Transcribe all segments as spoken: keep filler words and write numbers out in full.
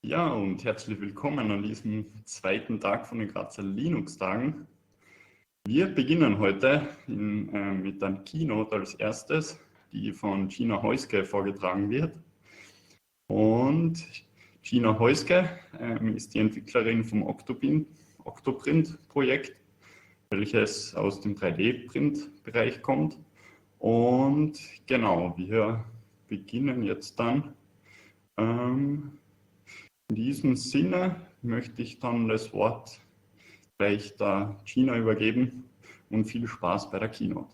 Ja, und herzlich willkommen an diesem zweiten Tag von den Grazer Linux-Tagen. Wir beginnen heute in, äh, mit einer Keynote als erstes, die von Gina Heuske vorgetragen wird. Und Gina Heuske äh, ist die Entwicklerin vom Octoprint-Projekt, welches aus dem drei D-Print-Bereich kommt. Und genau, wir beginnen jetzt dann. Ähm, In diesem Sinne möchte ich dann das Wort gleich der Gina übergeben und viel Spaß bei der Keynote.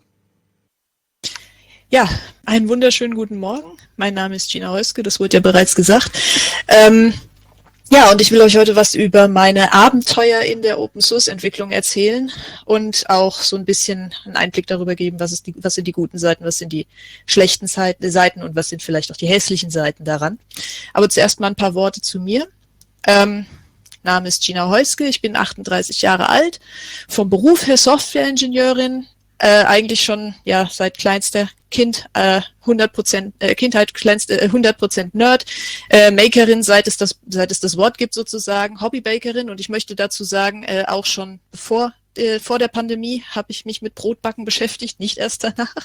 Ja, einen wunderschönen guten Morgen. Mein Name ist Gina Heuske, das wurde ja bereits gesagt. Ähm, ja, und ich will euch heute was über meine Abenteuer in der Open-Source-Entwicklung erzählen und auch so ein bisschen einen Einblick darüber geben, was, ist die, was sind die guten Seiten, was sind die schlechten Seiten und was sind vielleicht auch die hässlichen Seiten daran. Aber zuerst mal ein paar Worte zu mir. Ähm, Name ist Gina Heuske, ich bin achtunddreißig Jahre alt, vom Beruf her Softwareingenieurin, äh, eigentlich schon ja seit kleinster Kind äh, hundert Prozent äh, Kindheit kleinste äh, hundert Prozent Nerd, äh, Makerin, seit es das seit es das Wort gibt sozusagen, Hobbybakerin, und ich möchte dazu sagen, äh, auch schon bevor äh, vor der Pandemie habe ich mich mit Brotbacken beschäftigt, nicht erst danach.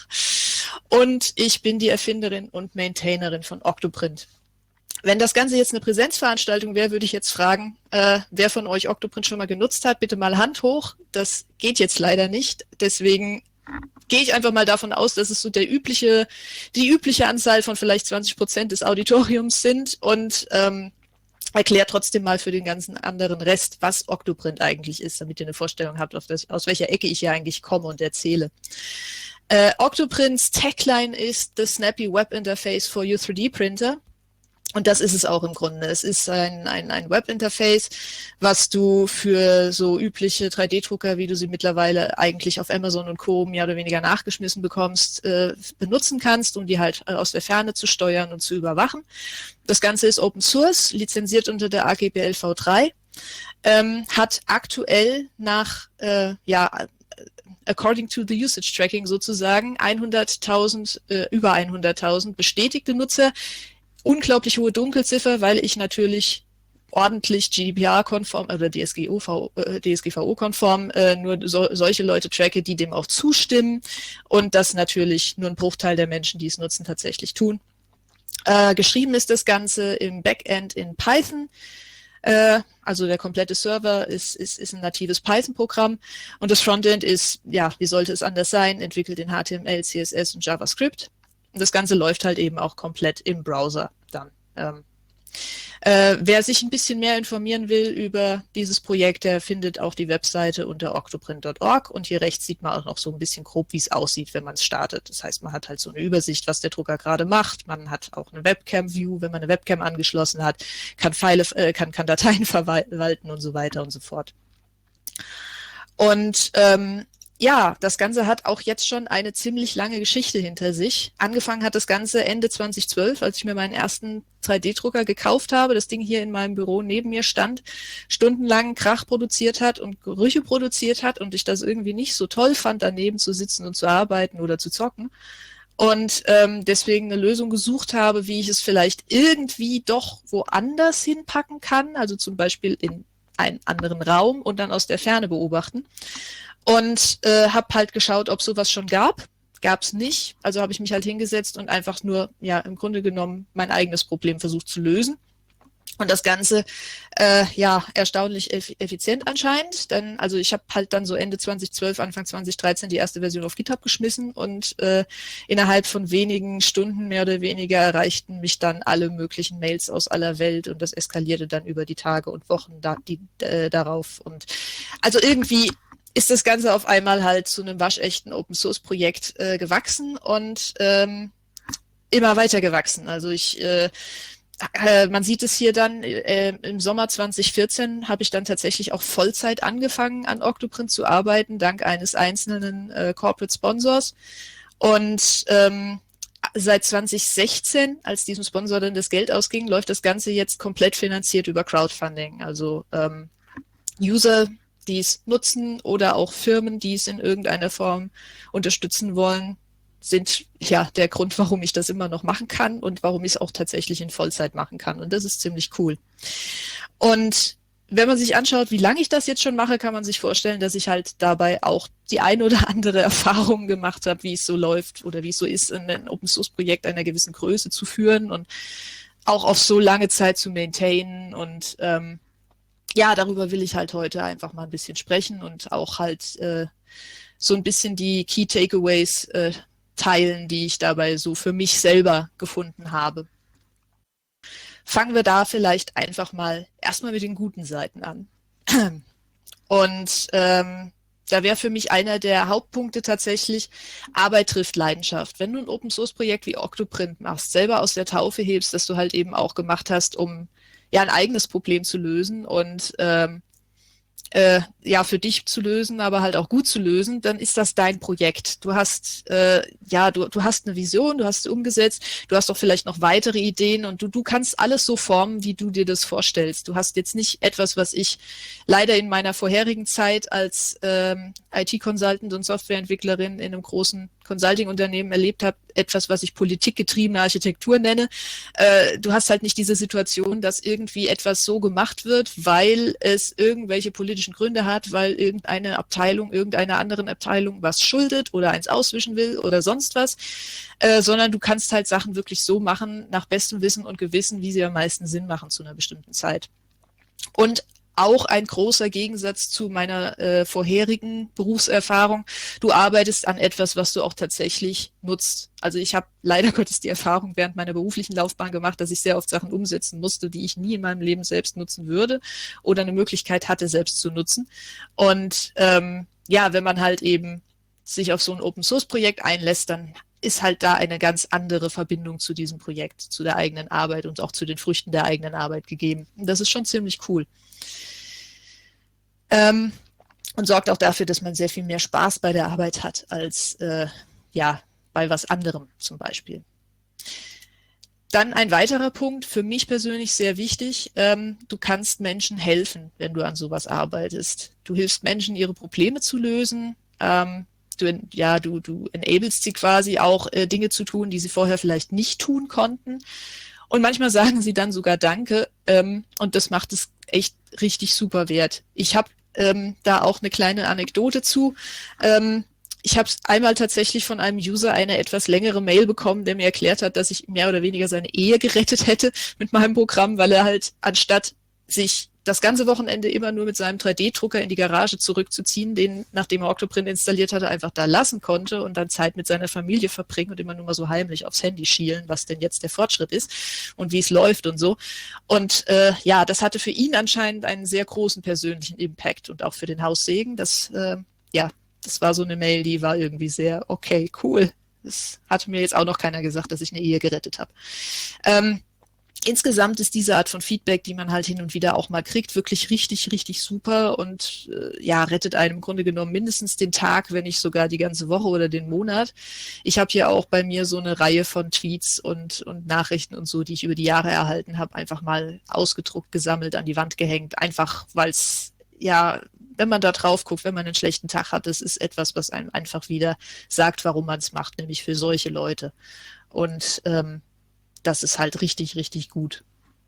Und ich bin die Erfinderin und Maintainerin von Octoprint. Wenn das Ganze jetzt eine Präsenzveranstaltung wäre, würde ich jetzt fragen, äh, wer von euch Octoprint schon mal genutzt hat, bitte mal Hand hoch. Das geht jetzt leider nicht. Deswegen gehe ich einfach mal davon aus, dass es so der übliche, die übliche Anzahl von vielleicht zwanzig Prozent des Auditoriums sind, und ähm, erkläre trotzdem mal für den ganzen anderen Rest, was Octoprint eigentlich ist, damit ihr eine Vorstellung habt, auf das, aus welcher Ecke ich hier eigentlich komme und erzähle. Äh, Octoprints Tagline ist The Snappy Web Interface for your drei D Printer. Und das ist es auch im Grunde. Es ist ein, ein, ein Webinterface, was du für so übliche drei D-Drucker, wie du sie mittlerweile eigentlich auf Amazon und Co. mehr oder weniger nachgeschmissen bekommst, äh, benutzen kannst, um die halt aus der Ferne zu steuern und zu überwachen. Das Ganze ist Open Source, lizenziert unter der A G B L v drei, ähm, hat aktuell nach, äh, ja, according to the usage tracking sozusagen, hunderttausend, äh, über hunderttausend bestätigte Nutzer. Unglaublich hohe Dunkelziffer, weil ich natürlich ordentlich G D P R-konform oder D S G V O-konform äh, nur so, solche Leute tracke, die dem auch zustimmen, und das natürlich nur ein Bruchteil der Menschen, die es nutzen, tatsächlich tun. Äh, geschrieben ist das Ganze im Backend in Python. Äh, also der komplette Server ist, ist, ist ein natives Python-Programm, und das Frontend ist, ja, wie sollte es anders sein, entwickelt in H T M L, C S S und JavaScript. Und das Ganze läuft halt eben auch komplett im Browser dann. Ähm, äh, wer sich ein bisschen mehr informieren will über dieses Projekt, der findet auch die Webseite unter octoprint punkt org, und hier rechts sieht man auch noch so ein bisschen grob, wie es aussieht, wenn man es startet. Das heißt, man hat halt so eine Übersicht, was der Drucker gerade macht. Man hat auch eine Webcam-View, wenn man eine Webcam angeschlossen hat, kann, Pfeile, äh, kann, kann Dateien verwalten und so weiter und so fort. Und ähm, ja, das Ganze hat auch jetzt schon eine ziemlich lange Geschichte hinter sich. Angefangen hat das Ganze Ende zweitausendzwölf, als ich mir meinen ersten drei D-Drucker gekauft habe, das Ding hier in meinem Büro neben mir stand, stundenlang Krach produziert hat und Gerüche produziert hat, und ich das irgendwie nicht so toll fand, daneben zu sitzen und zu arbeiten oder zu zocken. Und ähm, deswegen eine Lösung gesucht habe, wie ich es vielleicht irgendwie doch woanders hinpacken kann, also zum Beispiel in einen anderen Raum und dann aus der Ferne beobachten. Und äh, habe halt geschaut, ob sowas schon gab. Gab es nicht. Also habe ich mich halt hingesetzt und einfach nur, ja, im Grunde genommen mein eigenes Problem versucht zu lösen. Und das Ganze, äh, ja, erstaunlich eff- effizient anscheinend. Denn, also ich habe halt dann so Ende zweitausendzwölf, Anfang zweitausenddreizehn die erste Version auf GitHub geschmissen, und äh, innerhalb von wenigen Stunden mehr oder weniger erreichten mich dann alle möglichen Mails aus aller Welt, und das eskalierte dann über die Tage und Wochen da, die, äh, darauf. Und also irgendwie ist das Ganze auf einmal halt zu einem waschechten Open-Source-Projekt äh, gewachsen und ähm, immer weiter gewachsen. Also ich, äh, äh, man sieht es hier dann, äh, im Sommer zweitausendvierzehn habe ich dann tatsächlich auch Vollzeit angefangen, an Octoprint zu arbeiten, dank eines einzelnen äh, Corporate Sponsors. Und ähm, seit zweitausendsechzehn, als diesem Sponsor dann das Geld ausging, läuft das Ganze jetzt komplett finanziert über Crowdfunding. Also ähm, User, die es nutzen, oder auch Firmen, die es in irgendeiner Form unterstützen wollen, sind ja der Grund, warum ich das immer noch machen kann und warum ich es auch tatsächlich in Vollzeit machen kann. Und das ist ziemlich cool. Und wenn man sich anschaut, wie lange ich das jetzt schon mache, kann man sich vorstellen, dass ich halt dabei auch die ein oder andere Erfahrung gemacht habe, wie es so läuft oder wie es so ist, ein Open-Source-Projekt einer gewissen Größe zu führen und auch auf so lange Zeit zu maintainen. Und ähm, ja, darüber will ich halt heute einfach mal ein bisschen sprechen und auch halt äh, so ein bisschen die Key Takeaways äh, teilen, die ich dabei so für mich selber gefunden habe. Fangen wir da vielleicht einfach mal erstmal mit den guten Seiten an. Und ähm, da wäre für mich einer der Hauptpunkte tatsächlich, Arbeit trifft Leidenschaft. Wenn du ein Open-Source-Projekt wie Octoprint machst, selber aus der Taufe hebst, das du halt eben auch gemacht hast, um ja ein eigenes Problem zu lösen und ähm, äh, ja für dich zu lösen, aber halt auch gut zu lösen, dann ist das dein Projekt. Du hast äh, ja du du hast eine Vision, du hast sie umgesetzt, du hast doch vielleicht noch weitere Ideen und du du kannst alles so formen, wie du dir das vorstellst. Du hast jetzt nicht etwas, was ich leider in meiner vorherigen Zeit als ähm, I T-Consultant und Softwareentwicklerin in einem großen Consulting-Unternehmen erlebt habe, etwas, was ich politikgetriebene Architektur nenne. Äh, du hast halt nicht diese Situation, dass irgendwie etwas so gemacht wird, weil es irgendwelche politischen Gründe hat, weil irgendeine Abteilung irgendeiner anderen Abteilung was schuldet oder eins auswischen will oder sonst was, äh, sondern du kannst halt Sachen wirklich so machen, nach bestem Wissen und Gewissen, wie sie am meisten Sinn machen zu einer bestimmten Zeit. Und auch ein großer Gegensatz zu meiner äh, vorherigen Berufserfahrung. Du arbeitest an etwas, was du auch tatsächlich nutzt. Also ich habe leider Gottes die Erfahrung während meiner beruflichen Laufbahn gemacht, dass ich sehr oft Sachen umsetzen musste, die ich nie in meinem Leben selbst nutzen würde oder eine Möglichkeit hatte, selbst zu nutzen. Und ähm, ja, wenn man halt eben sich auf so ein Open-Source-Projekt einlässt, dann ist halt da eine ganz andere Verbindung zu diesem Projekt, zu der eigenen Arbeit und auch zu den Früchten der eigenen Arbeit gegeben. Und das ist schon ziemlich cool. Ähm, und sorgt auch dafür, dass man sehr viel mehr Spaß bei der Arbeit hat, als äh, ja, bei was anderem zum Beispiel. Dann ein weiterer Punkt, für mich persönlich sehr wichtig, ähm, du kannst Menschen helfen, wenn du an sowas arbeitest. Du hilfst Menschen, ihre Probleme zu lösen, ähm, du, ja, du, du enablest sie quasi auch äh, Dinge zu tun, die sie vorher vielleicht nicht tun konnten. Und manchmal sagen sie dann sogar Danke ähm, und das macht es echt richtig super wert. Ich habe ähm, da auch eine kleine Anekdote zu. Ähm, ich habe einmal tatsächlich von einem User eine etwas längere Mail bekommen, der mir erklärt hat, dass ich mehr oder weniger seine Ehe gerettet hätte mit meinem Programm, weil er halt anstatt sich das ganze Wochenende immer nur mit seinem drei D Drucker in die Garage zurückzuziehen, den, nachdem er Octoprint installiert hatte, einfach da lassen konnte und dann Zeit mit seiner Familie verbringen und immer nur mal so heimlich aufs Handy schielen, was denn jetzt der Fortschritt ist und wie es läuft und so. Und äh, ja, das hatte für ihn anscheinend einen sehr großen persönlichen Impact und auch für den Haussegen. Das, äh, ja, das war so eine Mail, die war irgendwie sehr, okay, cool. Das hat mir jetzt auch noch keiner gesagt, dass ich eine Ehe gerettet habe. Ähm, Insgesamt ist diese Art von Feedback, die man halt hin und wieder auch mal kriegt, wirklich richtig, richtig super und äh, ja, rettet einem im Grunde genommen mindestens den Tag, wenn nicht sogar die ganze Woche oder den Monat. Ich habe hier auch bei mir so eine Reihe von Tweets und, und Nachrichten und so, die ich über die Jahre erhalten habe, einfach mal ausgedruckt, gesammelt, an die Wand gehängt, einfach weil es, ja, wenn man da drauf guckt, wenn man einen schlechten Tag hat, das ist etwas, was einem einfach wieder sagt, warum man es macht, nämlich für solche Leute. Und ähm, das ist halt richtig, richtig gut.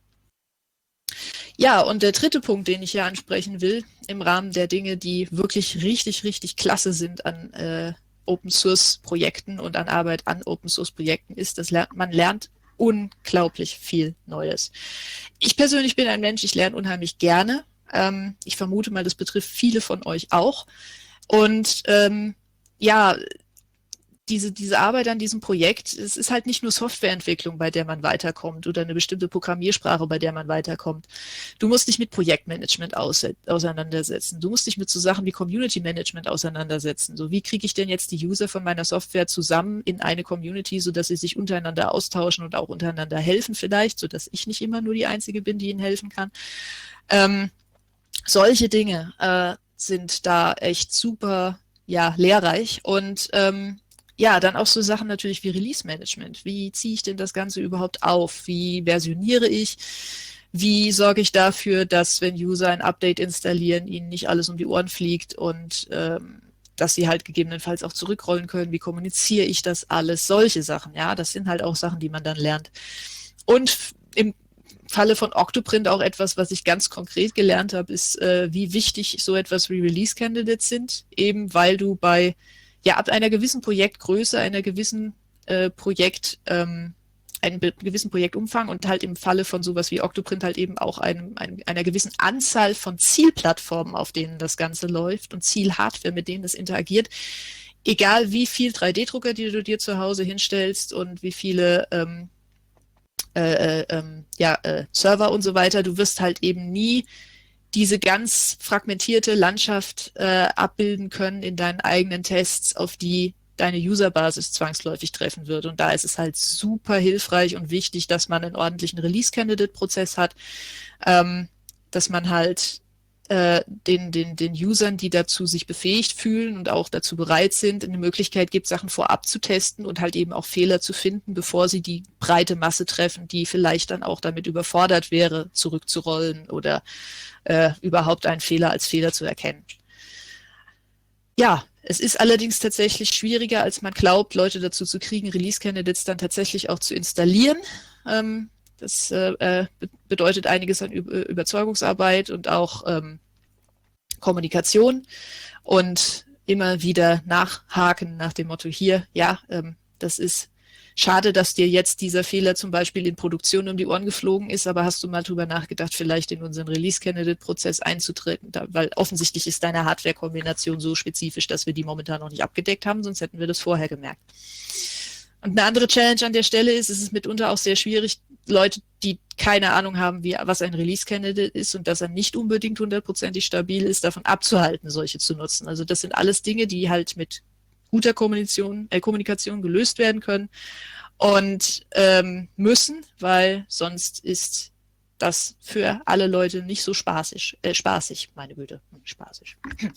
Ja, und der dritte Punkt, den ich hier ansprechen will, im Rahmen der Dinge, die wirklich richtig, richtig klasse sind an äh, Open-Source-Projekten und an Arbeit an Open-Source-Projekten, ist, dass ler- man lernt unglaublich viel Neues. Ich persönlich bin ein Mensch, ich lerne unheimlich gerne. Ähm, ich vermute mal, das betrifft viele von euch auch. Und ähm, ja, Diese, diese Arbeit an diesem Projekt, es ist halt nicht nur Softwareentwicklung, bei der man weiterkommt oder eine bestimmte Programmiersprache, bei der man weiterkommt. Du musst dich mit Projektmanagement aus, auseinandersetzen. Du musst dich mit so Sachen wie Community Management auseinandersetzen. So, wie kriege ich denn jetzt die User von meiner Software zusammen in eine Community, sodass sie sich untereinander austauschen und auch untereinander helfen vielleicht, sodass ich nicht immer nur die Einzige bin, die ihnen helfen kann. Ähm, solche Dinge äh, sind da echt super, ja, lehrreich und ähm, ja, dann auch so Sachen natürlich wie Release-Management. Wie ziehe ich denn das Ganze überhaupt auf? Wie versioniere ich? Wie sorge ich dafür, dass, wenn User ein Update installieren, ihnen nicht alles um die Ohren fliegt und ähm, dass sie halt gegebenenfalls auch zurückrollen können. Wie kommuniziere ich das alles? Solche Sachen, ja, das sind halt auch Sachen, die man dann lernt. Und im Falle von Octoprint auch etwas, was ich ganz konkret gelernt habe, ist, äh, wie wichtig so etwas wie Release-Candidates sind, eben weil du bei, ja, ab einer gewissen Projektgröße, einer gewissen äh, Projekt, ähm, einen gewissen Projektumfang und halt im Falle von sowas wie Octoprint halt eben auch einem, einem, einer gewissen Anzahl von Zielplattformen, auf denen das Ganze läuft und Zielhardware, mit denen das interagiert, egal wie viel drei D-Drucker, die du dir zu Hause hinstellst und wie viele ähm, Äh, äh, ja, äh, Server und so weiter, du wirst halt eben nie diese ganz fragmentierte Landschaft äh, abbilden können in deinen eigenen Tests, auf die deine Userbasis zwangsläufig treffen wird. Und da ist es halt super hilfreich und wichtig, dass man einen ordentlichen Release-Candidate-Prozess hat, ähm, dass man halt äh, den, den, den Usern, die dazu sich befähigt fühlen und auch dazu bereit sind, eine Möglichkeit gibt, Sachen vorab zu testen und halt eben auch Fehler zu finden, bevor sie die breite Masse treffen, die vielleicht dann auch damit überfordert wäre, zurückzurollen oder äh, überhaupt einen Fehler als Fehler zu erkennen. Ja, es ist allerdings tatsächlich schwieriger, als man glaubt, Leute dazu zu kriegen, Release-Candidates dann tatsächlich auch zu installieren. Ähm, Das äh, bedeutet einiges an Ü- Überzeugungsarbeit und auch ähm, Kommunikation und immer wieder nachhaken nach dem Motto hier, ja, ähm, das ist schade, dass dir jetzt dieser Fehler zum Beispiel in Produktion um die Ohren geflogen ist, aber hast du mal drüber nachgedacht, vielleicht in unseren Release-Candidate-Prozess einzutreten, da, weil offensichtlich ist deine Hardware-Kombination so spezifisch, dass wir die momentan noch nicht abgedeckt haben, sonst hätten wir das vorher gemerkt. Und eine andere Challenge an der Stelle ist, es ist mitunter auch sehr schwierig, Leute, die keine Ahnung haben, wie, was ein Release-Candidate ist und dass er nicht unbedingt hundertprozentig stabil ist, davon abzuhalten, solche zu nutzen. Also das sind alles Dinge, die halt mit guter Kommunikation, äh, Kommunikation gelöst werden können und ähm, müssen, weil sonst ist das für alle Leute nicht so spaßig, äh, spaßig, meine Güte, spaßig.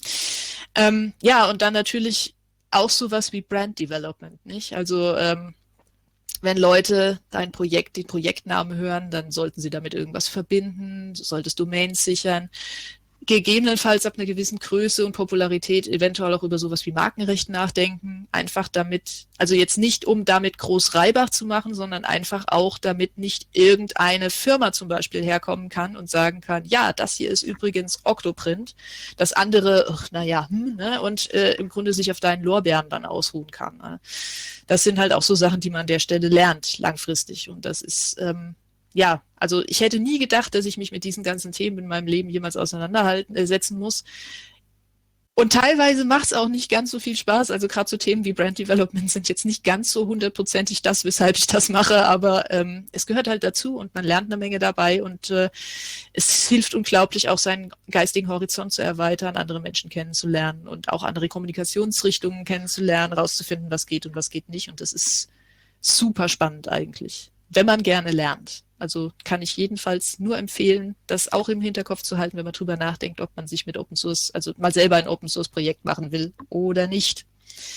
ähm, ja, und dann natürlich auch sowas wie Brand Development, nicht? Also ähm, wenn Leute dein Projekt, den Projektnamen hören, dann sollten sie damit irgendwas verbinden, du solltest Domains sichern, gegebenenfalls ab einer gewissen Größe und Popularität eventuell auch über sowas wie Markenrecht nachdenken, einfach damit, also jetzt nicht um damit groß Reibach zu machen, sondern einfach auch damit nicht irgendeine Firma zum Beispiel herkommen kann und sagen kann, ja, das hier ist übrigens Octoprint, das andere, ach, naja, hm, ne, und äh, im Grunde sich auf deinen Lorbeeren dann ausruhen kann. Ne? Das sind halt auch so Sachen, die man an der Stelle lernt, langfristig, und das ist, ähm, ja, also ich hätte nie gedacht, dass ich mich mit diesen ganzen Themen in meinem Leben jemals auseinanderhalten, äh, setzen muss. Und teilweise macht es auch nicht ganz so viel Spaß. Also gerade so Themen wie Brand Development sind jetzt nicht ganz so hundertprozentig das, weshalb ich das mache, aber ähm, es gehört halt dazu und man lernt eine Menge dabei und äh, es hilft unglaublich, auch seinen geistigen Horizont zu erweitern, andere Menschen kennenzulernen und auch andere Kommunikationsrichtungen kennenzulernen, rauszufinden, was geht und was geht nicht. Und das ist super spannend eigentlich, wenn man gerne lernt. Also kann ich jedenfalls nur empfehlen, das auch im Hinterkopf zu halten, wenn man drüber nachdenkt, ob man sich mit Open Source, also mal selber ein Open Source Projekt machen will oder nicht.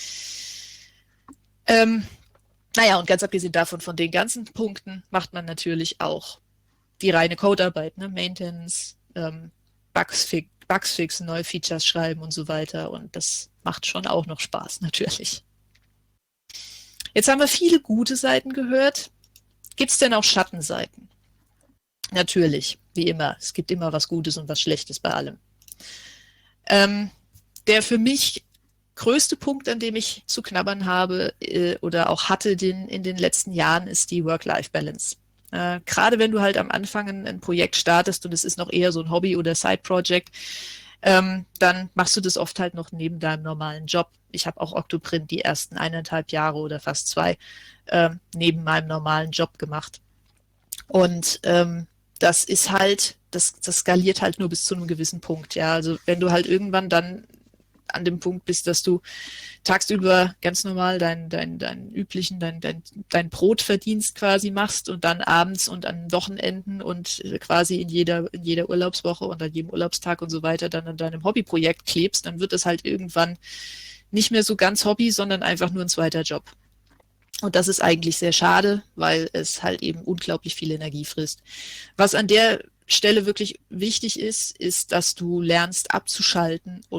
Ähm, naja, und ganz abgesehen davon, von den ganzen Punkten, macht man natürlich auch die reine Codearbeit, ne? Maintenance, ähm, Bugs, fix, Bugs fixen, neue Features schreiben und so weiter. Und das macht schon auch noch Spaß, natürlich. Jetzt haben wir viele gute Seiten gehört. Gibt es denn auch Schattenseiten? Natürlich, wie immer. Es gibt immer was Gutes und was Schlechtes bei allem. Ähm, der für mich größte Punkt, an dem ich zu knabbern habe äh, oder auch hatte den, in den letzten Jahren, ist die Work-Life-Balance. Äh, gerade wenn du halt am Anfang ein, ein Projekt startest und es ist noch eher so ein Hobby- oder Side-Project, ähm, dann machst du das oft halt noch neben deinem normalen Job. Ich habe auch Octoprint die ersten eineinhalb Jahre oder fast zwei äh, neben meinem normalen Job gemacht. Und ähm, das ist halt, das, das skaliert halt nur bis zu einem gewissen Punkt. Ja, also wenn du halt irgendwann dann an dem Punkt bist, dass du tagsüber ganz normal deinen dein, dein üblichen, dein, dein, dein Brotverdienst quasi machst und dann abends und an Wochenenden und quasi in jeder, in jeder Urlaubswoche und an jedem Urlaubstag und so weiter dann an deinem Hobbyprojekt klebst, dann wird es halt irgendwann nicht mehr so ganz Hobby, sondern einfach nur ein zweiter Job. Und das ist eigentlich sehr schade, weil es halt eben unglaublich viel Energie frisst. Was an der Stelle wirklich wichtig ist, ist, dass du lernst abzuschalten und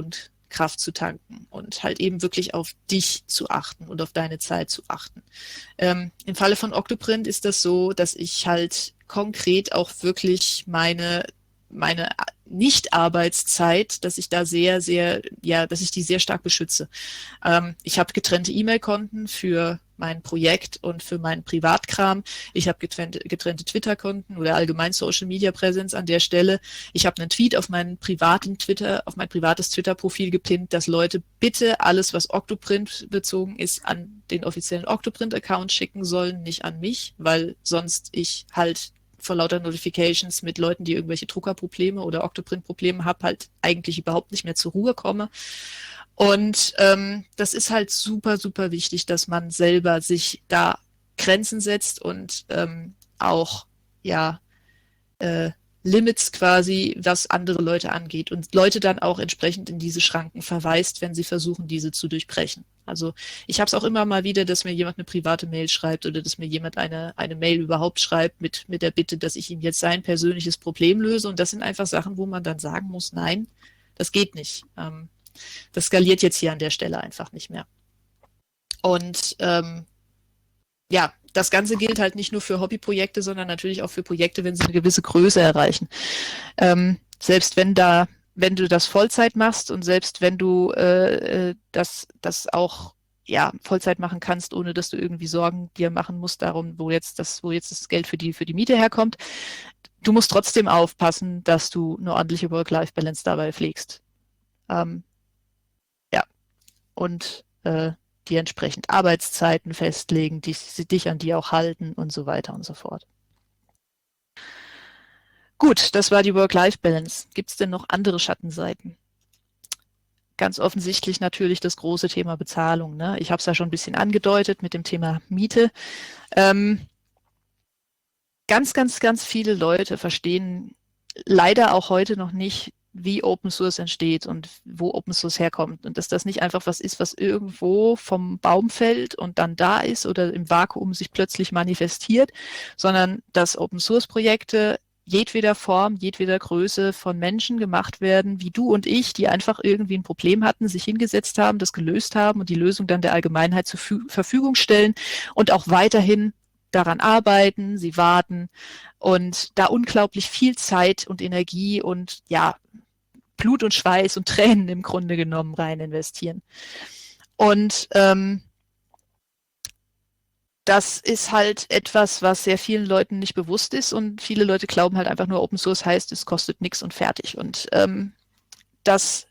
Kraft zu tanken und halt eben wirklich auf dich zu achten und auf deine Zeit zu achten. Ähm, im Falle von Octoprint ist das so, dass ich halt konkret auch wirklich meine meine Nicht-Arbeitszeit, dass ich da sehr, sehr, ja, dass ich die sehr stark beschütze. Ähm, ich habe getrennte E-Mail-Konten für mein Projekt und für meinen Privatkram. Ich habe getrennte, getrennte Twitter-Konten oder allgemein Social-Media-Präsenz an der Stelle. Ich habe einen Tweet auf meinen privaten Twitter, auf mein privates Twitter-Profil gepinnt, dass Leute bitte alles, was Octoprint bezogen ist, an den offiziellen Octoprint-Account schicken sollen, nicht an mich, weil sonst ich halt vor lauter Notifications mit Leuten, die irgendwelche Druckerprobleme oder Octoprint-Probleme haben, halt eigentlich überhaupt nicht mehr zur Ruhe komme. Und ähm, das ist halt super, super wichtig, dass man selber sich da Grenzen setzt und ähm, auch ja äh, Limits quasi, was andere Leute angeht und Leute dann auch entsprechend in diese Schranken verweist, wenn sie versuchen, diese zu durchbrechen. Also ich habe es auch immer mal wieder, dass mir jemand eine private Mail schreibt oder dass mir jemand eine, eine Mail überhaupt schreibt mit, mit der Bitte, dass ich ihm jetzt sein persönliches Problem löse. Und das sind einfach Sachen, wo man dann sagen muss, nein, das geht nicht. Ähm, das skaliert jetzt hier an der Stelle einfach nicht mehr. Und ähm, ja, das Ganze gilt halt nicht nur für Hobbyprojekte, sondern natürlich auch für Projekte, wenn sie eine gewisse Größe erreichen. Ähm, selbst wenn da, wenn du das Vollzeit machst und selbst wenn du äh, das, das auch ja Vollzeit machen kannst, ohne dass du irgendwie Sorgen dir machen musst darum, wo jetzt das, wo jetzt das Geld für die für die Miete herkommt, du musst trotzdem aufpassen, dass du eine ordentliche Work-Life-Balance dabei pflegst. Ähm, ja und äh, die entsprechend Arbeitszeiten festlegen, die, dich an die auch halten und so weiter und so fort. Gut, das war die Work-Life-Balance. Gibt es denn noch andere Schattenseiten? Ganz offensichtlich natürlich das große Thema Bezahlung. Ne? Ich habe es ja schon ein bisschen angedeutet mit dem Thema Miete. Ähm, ganz, ganz, ganz viele Leute verstehen leider auch heute noch nicht, wie Open Source entsteht und wo Open Source herkommt und dass das nicht einfach was ist, was irgendwo vom Baum fällt und dann da ist oder im Vakuum sich plötzlich manifestiert, sondern dass Open Source Projekte jedweder Form, jedweder Größe von Menschen gemacht werden, wie du und ich, die einfach irgendwie ein Problem hatten, sich hingesetzt haben, das gelöst haben und die Lösung dann der Allgemeinheit zur Verfügung stellen und auch weiterhin daran arbeiten, sie warten und da unglaublich viel Zeit und Energie und ja, Blut und Schweiß und Tränen im Grunde genommen rein investieren. Und ähm, das ist halt etwas, was sehr vielen Leuten nicht bewusst ist und viele Leute glauben halt einfach nur, Open Source heißt, es kostet nichts und fertig. Und ähm, das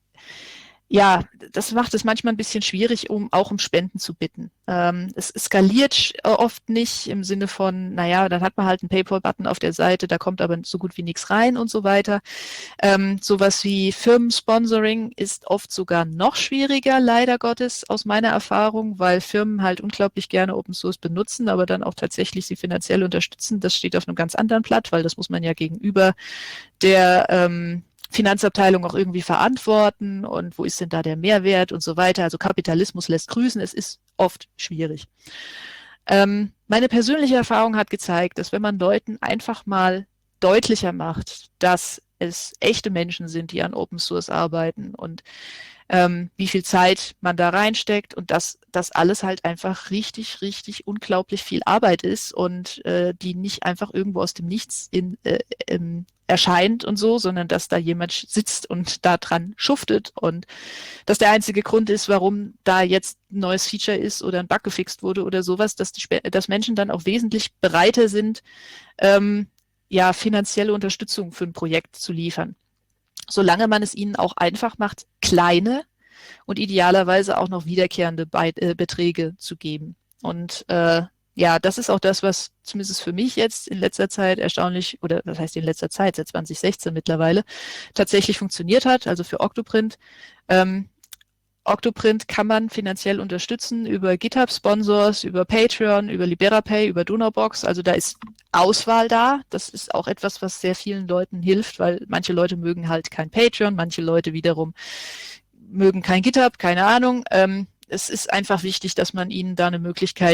Ja, das macht es manchmal ein bisschen schwierig, um auch um Spenden zu bitten. Ähm, es skaliert oft nicht im Sinne von, naja, dann hat man halt einen PayPal-Button auf der Seite, da kommt aber so gut wie nichts rein und so weiter. Ähm, sowas wie Firmensponsoring ist oft sogar noch schwieriger, leider Gottes, aus meiner Erfahrung, weil Firmen halt unglaublich gerne Open Source benutzen, aber dann auch tatsächlich sie finanziell unterstützen. Das steht auf einem ganz anderen Blatt, weil das muss man ja gegenüber der ähm, Finanzabteilung auch irgendwie verantworten und wo ist denn da der Mehrwert und so weiter. Also Kapitalismus lässt grüßen, es ist oft schwierig. Ähm, meine persönliche Erfahrung hat gezeigt, dass wenn man Leuten einfach mal deutlicher macht, dass es echte Menschen sind, die an Open Source arbeiten und ähm, wie viel Zeit man da reinsteckt und dass das alles halt einfach richtig, richtig unglaublich viel Arbeit ist und äh, die nicht einfach irgendwo aus dem Nichts in, äh, ähm, erscheint und so, sondern dass da jemand sitzt und da dran schuftet und dass der einzige Grund ist, warum da jetzt ein neues Feature ist oder ein Bug gefixt wurde oder sowas, dass, die, dass Menschen dann auch wesentlich bereiter sind, ähm, ja, finanzielle Unterstützung für ein Projekt zu liefern. Solange man es ihnen auch einfach macht, kleine und idealerweise auch noch wiederkehrende Be- äh, Beträge zu geben. Und äh, ja, das ist auch das, was zumindest für mich jetzt in letzter Zeit erstaunlich, oder was heißt in letzter Zeit, seit zwanzig sechzehn mittlerweile, tatsächlich funktioniert hat, also für Octoprint. Ähm, Octoprint kann man finanziell unterstützen über GitHub-Sponsors, über Patreon, über LiberaPay, über Donorbox. Also da ist Auswahl da. Das ist auch etwas, was sehr vielen Leuten hilft, weil manche Leute mögen halt kein Patreon, manche Leute wiederum mögen kein GitHub, keine Ahnung. Ähm, es ist einfach wichtig, dass man ihnen da eine Möglichkeit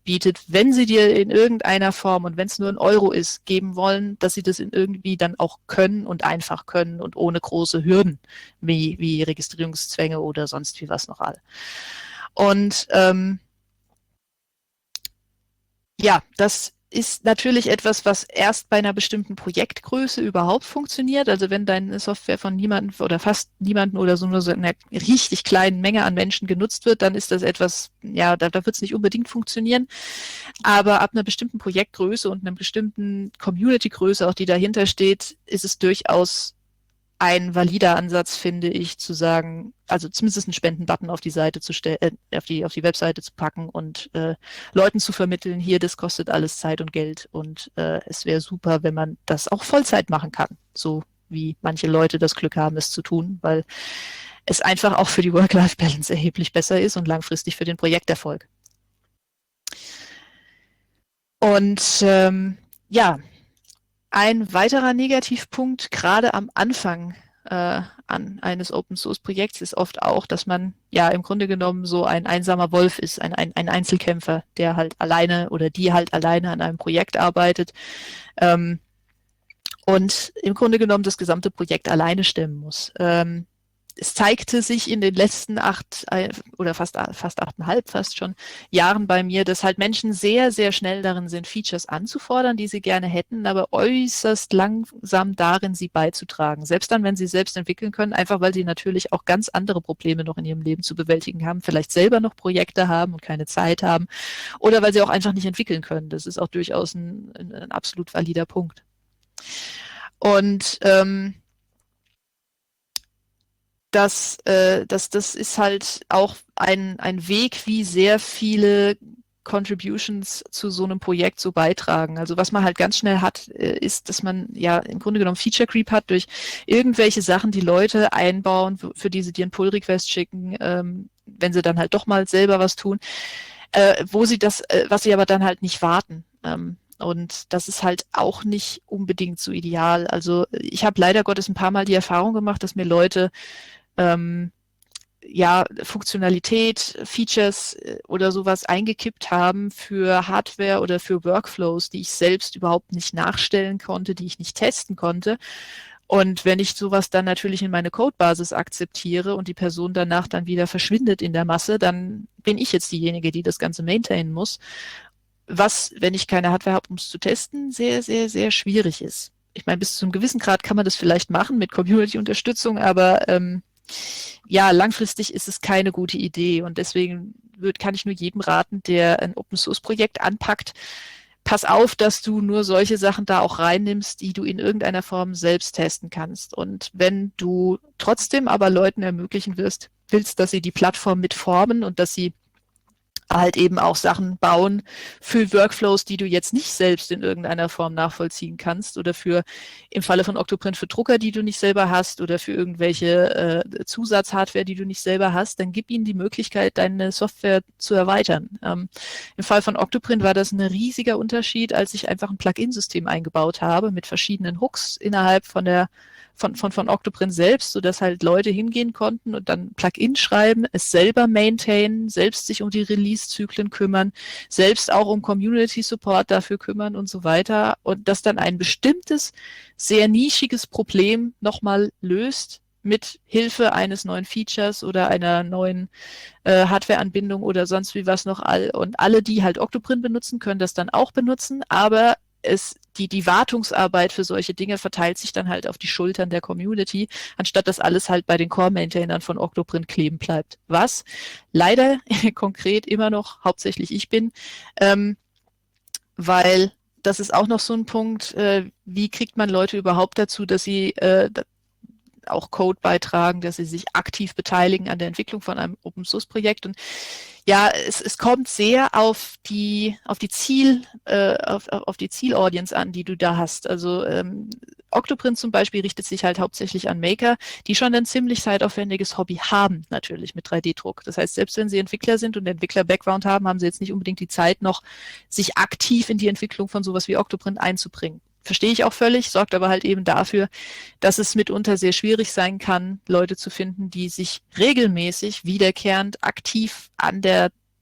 bietet, wenn sie dir in irgendeiner Form und wenn es nur ein Euro ist, geben wollen, dass sie das in irgendwie dann auch können und einfach können und ohne große Hürden, wie, wie Registrierungszwänge oder sonst wie was noch all. Und ähm, ja, das ist natürlich etwas, was erst bei einer bestimmten Projektgröße überhaupt funktioniert. Also wenn deine Software von niemandem oder fast niemandem oder so nur so einer richtig kleinen Menge an Menschen genutzt wird, dann ist das etwas, ja, da, da wird es nicht unbedingt funktionieren. Aber ab einer bestimmten Projektgröße und einer bestimmten Community-Größe, auch die dahinter steht, ist es durchaus ein valider Ansatz, finde ich, zu sagen, also zumindest einen Spendenbutton auf die Seite zu stellen, äh, auf die auf die Webseite zu packen und äh, Leuten zu vermitteln, hier, das kostet alles Zeit und Geld und äh, es wäre super, wenn man das auch Vollzeit machen kann, so wie manche Leute das Glück haben, es zu tun, weil es einfach auch für die Work-Life-Balance erheblich besser ist und langfristig für den Projekterfolg. Und ähm, ja, ein weiterer Negativpunkt, gerade am Anfang äh, an eines Open-Source-Projekts, ist oft auch, dass man ja im Grunde genommen so ein einsamer Wolf ist, ein, ein, ein Einzelkämpfer, der halt alleine oder die halt alleine an einem Projekt arbeitet ähm, und im Grunde genommen das gesamte Projekt alleine stemmen muss. Ähm, Es zeigte sich in den letzten acht oder fast, fast achteinhalb, fast schon Jahren bei mir, dass halt Menschen sehr, sehr schnell darin sind, Features anzufordern, die sie gerne hätten, aber äußerst langsam darin, sie beizutragen. Selbst dann, wenn sie selbst entwickeln können, einfach weil sie natürlich auch ganz andere Probleme noch in ihrem Leben zu bewältigen haben, vielleicht selber noch Projekte haben und keine Zeit haben oder weil sie auch einfach nicht entwickeln können. Das ist auch durchaus ein, ein, ein absolut valider Punkt. Und ähm, Das, äh, das, das ist halt auch ein, ein Weg, wie sehr viele Contributions zu so einem Projekt so beitragen. Also was man halt ganz schnell hat, äh, ist, dass man ja im Grunde genommen Feature Creep hat durch irgendwelche Sachen, die Leute einbauen, für die sie dir einen Pull-Request schicken, ähm, wenn sie dann halt doch mal selber was tun, äh, wo sie das, äh, was sie aber dann halt nicht warten. Ähm, Und das ist halt auch nicht unbedingt so ideal. Also ich habe leider Gottes ein paar Mal die Erfahrung gemacht, dass mir Leute ähm, ja, Funktionalität, Features oder sowas eingekippt haben für Hardware oder für Workflows, die ich selbst überhaupt nicht nachstellen konnte, die ich nicht testen konnte. Und wenn ich sowas dann natürlich in meine Codebasis akzeptiere und die Person danach dann wieder verschwindet in der Masse, dann bin ich jetzt diejenige, die das Ganze maintainen muss. Was, wenn ich keine Hardware habe, um es zu testen, sehr, sehr, sehr schwierig ist. Ich meine, bis zu einem gewissen Grad kann man das vielleicht machen mit Community-Unterstützung, aber ähm, ja, langfristig ist es keine gute Idee und deswegen würd, kann ich nur jedem raten, der ein Open-Source-Projekt anpackt, pass auf, dass du nur solche Sachen da auch reinnimmst, die du in irgendeiner Form selbst testen kannst. Und wenn du trotzdem aber Leuten ermöglichen wirst, willst, dass sie die Plattform mitformen und dass sie halt eben auch Sachen bauen für Workflows, die du jetzt nicht selbst in irgendeiner Form nachvollziehen kannst oder für, im Falle von Octoprint, für Drucker, die du nicht selber hast oder für irgendwelche äh, Zusatzhardware, die du nicht selber hast, dann gib ihnen die Möglichkeit, deine Software zu erweitern. Ähm, im Fall von Octoprint war das ein riesiger Unterschied, als ich einfach ein Plugin-System eingebaut habe mit verschiedenen Hooks innerhalb von der Von, von, von Octoprint selbst, sodass halt Leute hingehen konnten und dann Plugin schreiben, es selber maintainen, selbst sich um die Release-Zyklen kümmern, selbst auch um Community-Support dafür kümmern und so weiter und das dann ein bestimmtes, sehr nischiges Problem nochmal löst mit Hilfe eines neuen Features oder einer neuen äh, Hardware-Anbindung oder sonst wie was noch all und alle, die halt Octoprint benutzen, können das dann auch benutzen, aber es, die, die Wartungsarbeit für solche Dinge verteilt sich dann halt auf die Schultern der Community, anstatt dass alles halt bei den Core-Maintainern von Octoprint kleben bleibt. Was leider konkret immer noch hauptsächlich ich bin, ähm, weil das ist auch noch so ein Punkt, äh, wie kriegt man Leute überhaupt dazu, dass sie äh, auch Code beitragen, dass sie sich aktiv beteiligen an der Entwicklung von einem Open-Source-Projekt. Und ja, es, es kommt sehr auf die auf die Ziel äh, auf, auf die Zielaudience an, die du da hast. Also ähm, Octoprint zum Beispiel richtet sich halt hauptsächlich an Maker, die schon ein ziemlich zeitaufwendiges Hobby haben, natürlich mit drei D-Druck. Das heißt, selbst wenn sie Entwickler sind und Entwickler-Background haben, haben sie jetzt nicht unbedingt die Zeit noch, sich aktiv in die Entwicklung von sowas wie Octoprint einzubringen. Verstehe ich auch völlig, sorgt aber halt eben dafür, dass es mitunter sehr schwierig sein kann, Leute zu finden, die sich regelmäßig wiederkehrend aktiv an der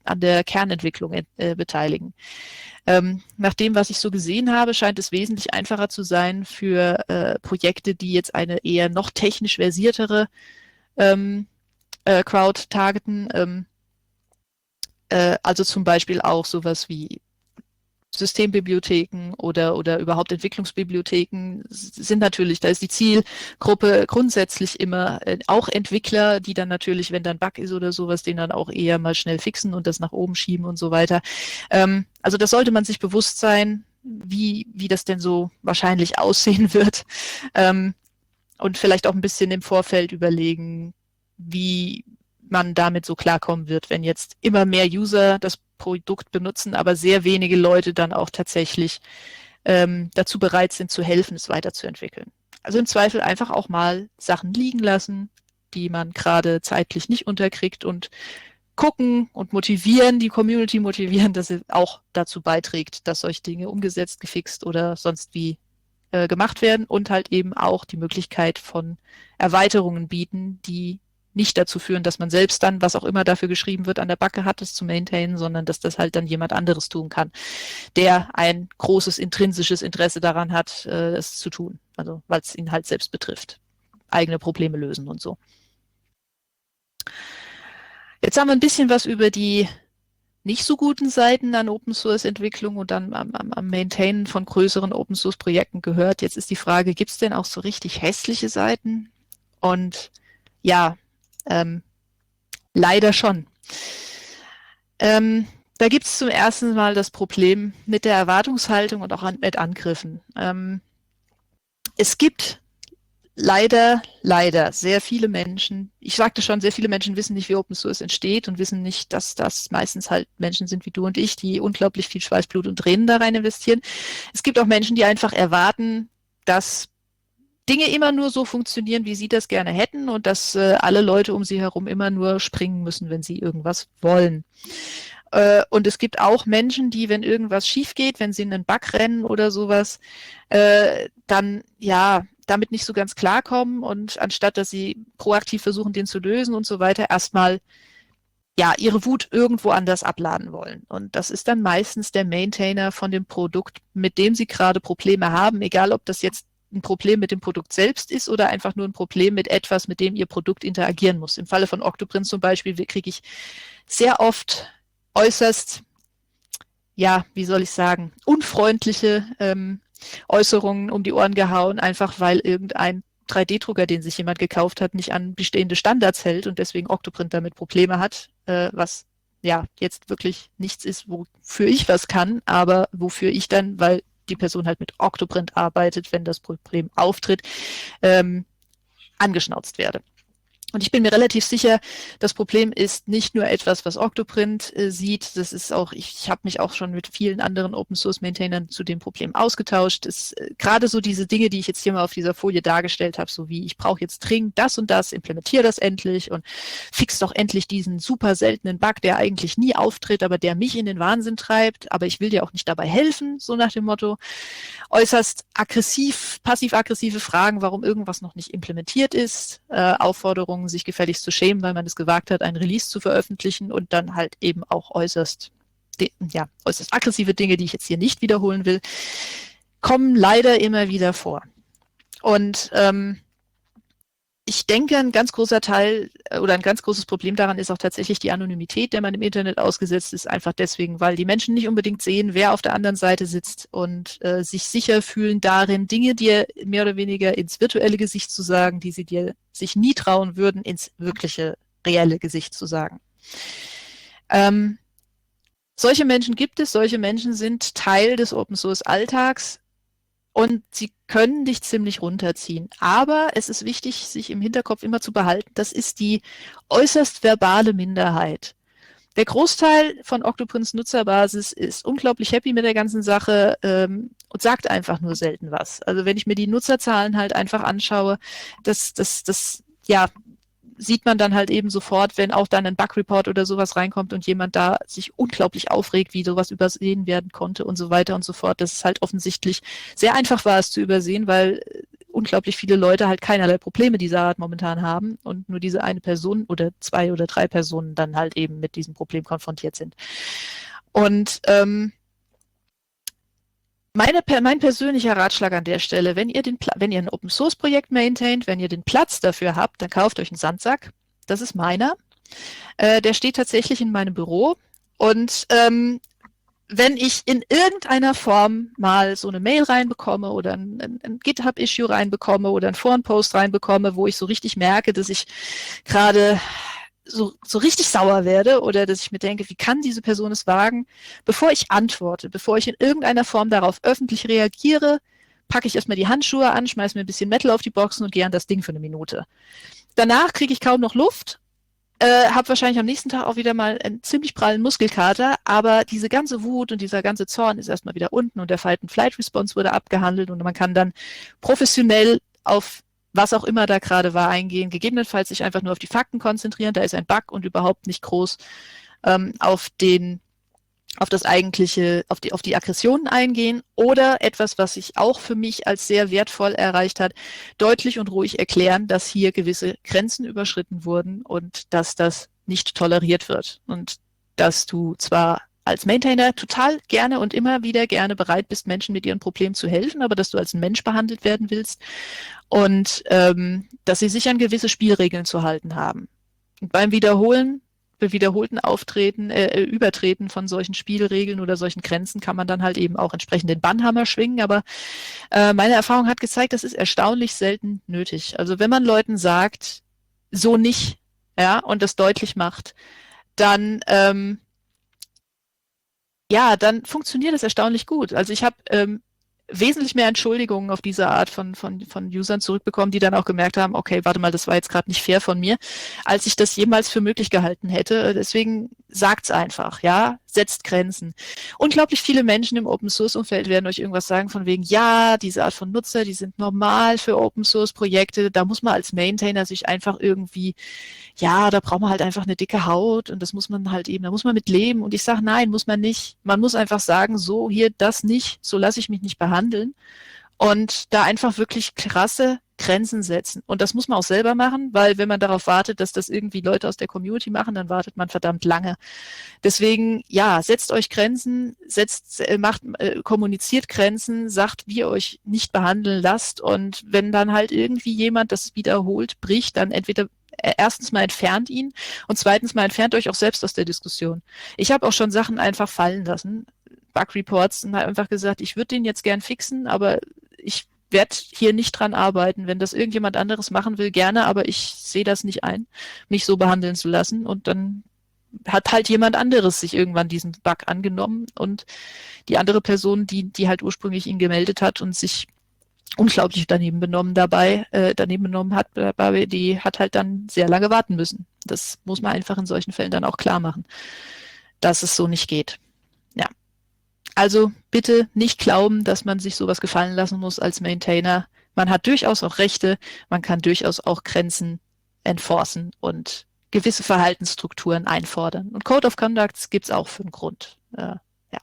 an der Kernentwicklung äh, beteiligen. Ähm, nach dem, was ich so gesehen habe, scheint es wesentlich einfacher zu sein für äh, Projekte, die jetzt eine eher noch technisch versiertere ähm, äh, Crowd targeten. Ähm, äh, also zum Beispiel auch sowas wie Systembibliotheken oder, oder überhaupt Entwicklungsbibliotheken sind natürlich, da ist die Zielgruppe grundsätzlich immer äh, auch Entwickler, die dann natürlich, wenn dann Bug ist oder sowas, den dann auch eher mal schnell fixen und das nach oben schieben und so weiter. Ähm, also das sollte man sich bewusst sein, wie, wie das denn so wahrscheinlich aussehen wird. Ähm, und vielleicht auch ein bisschen im Vorfeld überlegen, wie man damit so klarkommen wird, wenn jetzt immer mehr User das Produkt benutzen, aber sehr wenige Leute dann auch tatsächlich ähm, dazu bereit sind zu helfen, es weiterzuentwickeln. Also im Zweifel einfach auch mal Sachen liegen lassen, die man gerade zeitlich nicht unterkriegt und gucken und motivieren, die Community motivieren, dass sie auch dazu beiträgt, dass solche Dinge umgesetzt, gefixt oder sonst wie äh, gemacht werden und halt eben auch die Möglichkeit von Erweiterungen bieten, die nicht dazu führen, dass man selbst dann, was auch immer dafür geschrieben wird, an der Backe hat, es zu maintainen, sondern dass das halt dann jemand anderes tun kann, der ein großes intrinsisches Interesse daran hat, es zu tun. Also weil es ihn halt selbst betrifft. Eigene Probleme lösen und so. Jetzt haben wir ein bisschen was über die nicht so guten Seiten an Open-Source-Entwicklung und dann am, am, am Maintainen von größeren Open-Source-Projekten gehört. Jetzt ist die Frage, gibt es denn auch so richtig hässliche Seiten? Und ja, Ähm, leider schon. Ähm, da gibt es zum ersten Mal das Problem mit der Erwartungshaltung und auch an, mit Angriffen. Ähm, es gibt leider, leider sehr viele Menschen, ich sagte schon, sehr viele Menschen wissen nicht, wie Open Source entsteht und wissen nicht, dass das meistens halt Menschen sind wie du und ich, die unglaublich viel Schweiß, Blut und Tränen da rein investieren. Es gibt auch Menschen, die einfach erwarten, dass Dinge immer nur so funktionieren, wie sie das gerne hätten und dass äh, alle Leute um sie herum immer nur springen müssen, wenn sie irgendwas wollen. Äh, und es gibt auch Menschen, die, wenn irgendwas schief geht, wenn sie in einen Bug rennen oder sowas, äh, dann ja damit nicht so ganz klarkommen und anstatt, dass sie proaktiv versuchen, den zu lösen und so weiter, erstmal ja ihre Wut irgendwo anders abladen wollen. Und das ist dann meistens der Maintainer von dem Produkt, mit dem sie gerade Probleme haben, egal ob das jetzt ein Problem mit dem Produkt selbst ist oder einfach nur ein Problem mit etwas, mit dem Ihr Produkt interagieren muss. Im Falle von Octoprint zum Beispiel kriege ich sehr oft äußerst, ja, wie soll ich sagen, unfreundliche ähm, Äußerungen um die Ohren gehauen, einfach weil irgendein drei D Drucker, den sich jemand gekauft hat, nicht an bestehende Standards hält und deswegen Octoprint damit Probleme hat, äh, was ja jetzt wirklich nichts ist, wofür ich was kann, aber wofür ich dann, weil die Person halt mit Octoprint arbeitet, wenn das Problem auftritt, ähm, angeschnauzt werde. Und ich bin mir relativ sicher, das Problem ist nicht nur etwas, was Octoprint äh, sieht. Das ist auch, ich, ich habe mich auch schon mit vielen anderen Open-Source-Maintainern zu dem Problem ausgetauscht. Es, äh, gerade so diese Dinge, die ich jetzt hier mal auf dieser Folie dargestellt habe, so wie ich brauche jetzt dringend das und das, implementiere das endlich und fix doch endlich diesen super seltenen Bug, der eigentlich nie auftritt, aber der mich in den Wahnsinn treibt. Aber ich will dir auch nicht dabei helfen, so nach dem Motto. Äußerst aggressiv, passiv-aggressive Fragen, warum irgendwas noch nicht implementiert ist, äh, Aufforderungen, sich gefälligst zu schämen, weil man es gewagt hat, ein Release zu veröffentlichen und dann halt eben auch äußerst, ja, äußerst aggressive Dinge, die ich jetzt hier nicht wiederholen will, kommen leider immer wieder vor. Und ähm, ich denke, ein ganz großer Teil oder ein ganz großes Problem daran ist auch tatsächlich die Anonymität, der man im Internet ausgesetzt ist, einfach deswegen, weil die Menschen nicht unbedingt sehen, wer auf der anderen Seite sitzt und äh, sich sicher fühlen darin, Dinge dir mehr oder weniger ins virtuelle Gesicht zu sagen, die sie dir sich nie trauen würden, ins wirkliche, reelle Gesicht zu sagen. Ähm, solche Menschen gibt es, solche Menschen sind Teil des Open-Source-Alltags. Und sie können dich ziemlich runterziehen. Aber es ist wichtig, sich im Hinterkopf immer zu behalten, das ist die äußerst verbale Minderheit. Der Großteil von Octoprints Nutzerbasis ist unglaublich happy mit der ganzen Sache ähm, und sagt einfach nur selten was. Also wenn ich mir die Nutzerzahlen halt einfach anschaue, das, das, das, ja, sieht man dann halt eben sofort, wenn auch dann ein Bug-Report oder sowas reinkommt und jemand da sich unglaublich aufregt, wie sowas übersehen werden konnte und so weiter und so fort, dass es halt offensichtlich sehr einfach war, es zu übersehen, weil unglaublich viele Leute halt keinerlei Probleme dieser Art momentan haben und nur diese eine Person oder zwei oder drei Personen dann halt eben mit diesem Problem konfrontiert sind. Und ähm, Meine, mein persönlicher Ratschlag an der Stelle, wenn ihr, den, wenn ihr ein Open-Source-Projekt maintaint, wenn ihr den Platz dafür habt, dann kauft euch einen Sandsack. Das ist meiner. Äh, der steht tatsächlich in meinem Büro. Und ähm, wenn ich in irgendeiner Form mal so eine Mail reinbekomme oder ein, ein, ein GitHub-Issue reinbekomme oder einen Forenpost reinbekomme, wo ich so richtig merke, dass ich gerade so, so richtig sauer werde oder dass ich mir denke, wie kann diese Person es wagen, bevor ich antworte, bevor ich in irgendeiner Form darauf öffentlich reagiere, packe ich erstmal die Handschuhe an, schmeiße mir ein bisschen Metal auf die Boxen und gehe an das Ding für eine Minute. Danach kriege ich kaum noch Luft, äh, habe wahrscheinlich am nächsten Tag auch wieder mal einen ziemlich prallen Muskelkater, aber diese ganze Wut und dieser ganze Zorn ist erstmal wieder unten und der Fight-and-Flight-Response wurde abgehandelt und man kann dann professionell auf was auch immer da gerade war, eingehen, gegebenenfalls sich einfach nur auf die Fakten konzentrieren, da ist ein Bug und überhaupt nicht groß ähm, auf den, auf das eigentliche, auf die, auf die Aggressionen eingehen oder etwas, was sich auch für mich als sehr wertvoll erreicht hat, deutlich und ruhig erklären, dass hier gewisse Grenzen überschritten wurden und dass das nicht toleriert wird und dass du zwar als Maintainer total gerne und immer wieder gerne bereit bist, Menschen mit ihren Problemen zu helfen, aber dass du als ein Mensch behandelt werden willst und ähm, dass sie sich an gewisse Spielregeln zu halten haben. Und beim Wiederholen, bei wiederholten Auftreten, äh, Übertreten von solchen Spielregeln oder solchen Grenzen kann man dann halt eben auch entsprechend den Bannhammer schwingen, aber äh, meine Erfahrung hat gezeigt, das ist erstaunlich selten nötig. Also wenn man Leuten sagt, so nicht, ja, und das deutlich macht, dann ähm, ja, dann funktioniert das erstaunlich gut. Also ich habe ähm, wesentlich mehr Entschuldigungen auf diese Art von, von, von Usern zurückbekommen, die dann auch gemerkt haben, okay, warte mal, das war jetzt gerade nicht fair von mir, als ich das jemals für möglich gehalten hätte. Deswegen sagt's einfach, ja, setzt Grenzen. Unglaublich viele Menschen im Open-Source-Umfeld werden euch irgendwas sagen von wegen, ja, diese Art von Nutzer, die sind normal für Open-Source-Projekte, da muss man als Maintainer sich einfach irgendwie, ja, da braucht man halt einfach eine dicke Haut und das muss man halt eben, da muss man mit leben. Und ich sage, nein, muss man nicht. Man muss einfach sagen, so, hier, das nicht, so lasse ich mich nicht behandeln. Und da einfach wirklich krasse Grenzen setzen. Und das muss man auch selber machen, weil wenn man darauf wartet, dass das irgendwie Leute aus der Community machen, dann wartet man verdammt lange. Deswegen, ja, setzt euch Grenzen, setzt, macht, äh, kommuniziert Grenzen, sagt, wie ihr euch nicht behandeln lasst. Und wenn dann halt irgendwie jemand das wiederholt, bricht, dann entweder erstens mal entfernt ihn und zweitens mal entfernt euch auch selbst aus der Diskussion. Ich habe auch schon Sachen einfach fallen lassen, Bug-Reports, und habe einfach gesagt, ich würde den jetzt gern fixen, aber ich werde hier nicht dran arbeiten. Wenn das irgendjemand anderes machen will, gerne, aber ich sehe das nicht ein, mich so behandeln zu lassen. Und dann hat halt jemand anderes sich irgendwann diesen Bug angenommen und die andere Person, die, die halt ursprünglich ihn gemeldet hat und sich unglaublich daneben benommen dabei, äh, daneben benommen hat, dabei, die hat halt dann sehr lange warten müssen. Das muss man einfach in solchen Fällen dann auch klar machen, dass es so nicht geht. Ja. Also bitte nicht glauben, dass man sich sowas gefallen lassen muss als Maintainer. Man hat durchaus auch Rechte, man kann durchaus auch Grenzen enforcen und gewisse Verhaltensstrukturen einfordern. Und Code of Conduct gibt's auch für einen Grund. Äh, ja.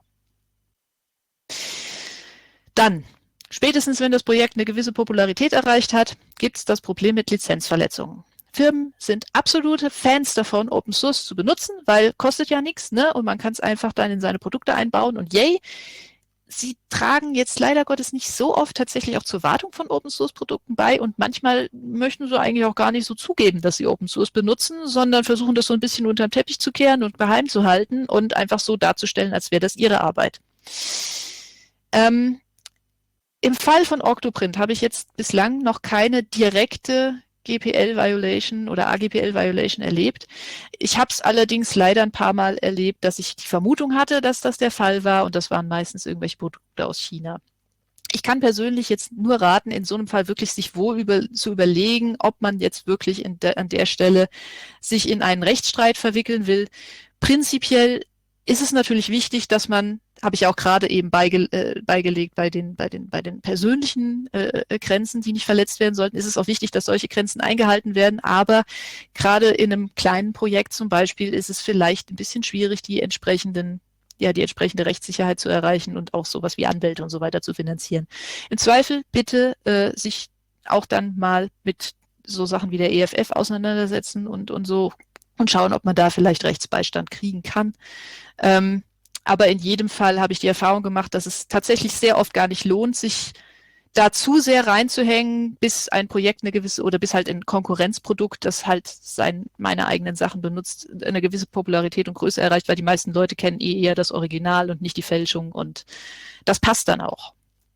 Dann, spätestens wenn das Projekt eine gewisse Popularität erreicht hat, gibt's das Problem mit Lizenzverletzungen. Firmen sind absolute Fans davon, Open Source zu benutzen, weil kostet ja nichts, ne? Und man kann es einfach dann in seine Produkte einbauen und yay. Sie tragen jetzt leider Gottes nicht so oft tatsächlich auch zur Wartung von Open Source Produkten bei und manchmal möchten sie eigentlich auch gar nicht so zugeben, dass sie Open Source benutzen, sondern versuchen das so ein bisschen unter den Teppich zu kehren und geheim zu halten und einfach so darzustellen, als wäre das ihre Arbeit. Ähm, Im Fall von Octoprint habe ich jetzt bislang noch keine direkte G P L-Violation oder A G P L-Violation erlebt. Ich habe es allerdings leider ein paar Mal erlebt, dass ich die Vermutung hatte, dass das der Fall war und das waren meistens irgendwelche Produkte aus China. Ich kann persönlich jetzt nur raten, in so einem Fall wirklich sich wohl über, zu überlegen, ob man jetzt wirklich in de, an der Stelle sich in einen Rechtsstreit verwickeln will. Prinzipiell ist es natürlich wichtig, dass man, habe ich auch gerade eben beige, äh, beigelegt bei den, bei den, bei den persönlichen äh, Grenzen, die nicht verletzt werden sollten, ist es auch wichtig, dass solche Grenzen eingehalten werden. Aber gerade in einem kleinen Projekt zum Beispiel ist es vielleicht ein bisschen schwierig, die entsprechenden, ja, die entsprechende Rechtssicherheit zu erreichen und auch sowas wie Anwälte und so weiter zu finanzieren. Im Zweifel bitte äh, sich auch dann mal mit so Sachen wie der E F F auseinandersetzen und, und so und schauen, ob man da vielleicht Rechtsbeistand kriegen kann. Ähm, aber in jedem Fall habe ich die Erfahrung gemacht, dass es tatsächlich sehr oft gar nicht lohnt, sich da zu sehr reinzuhängen, bis ein Projekt eine gewisse oder bis halt ein Konkurrenzprodukt, das halt sein, meine eigenen Sachen benutzt, eine gewisse Popularität und Größe erreicht, weil die meisten Leute kennen eh eher das Original und nicht die Fälschung und das passt dann auch.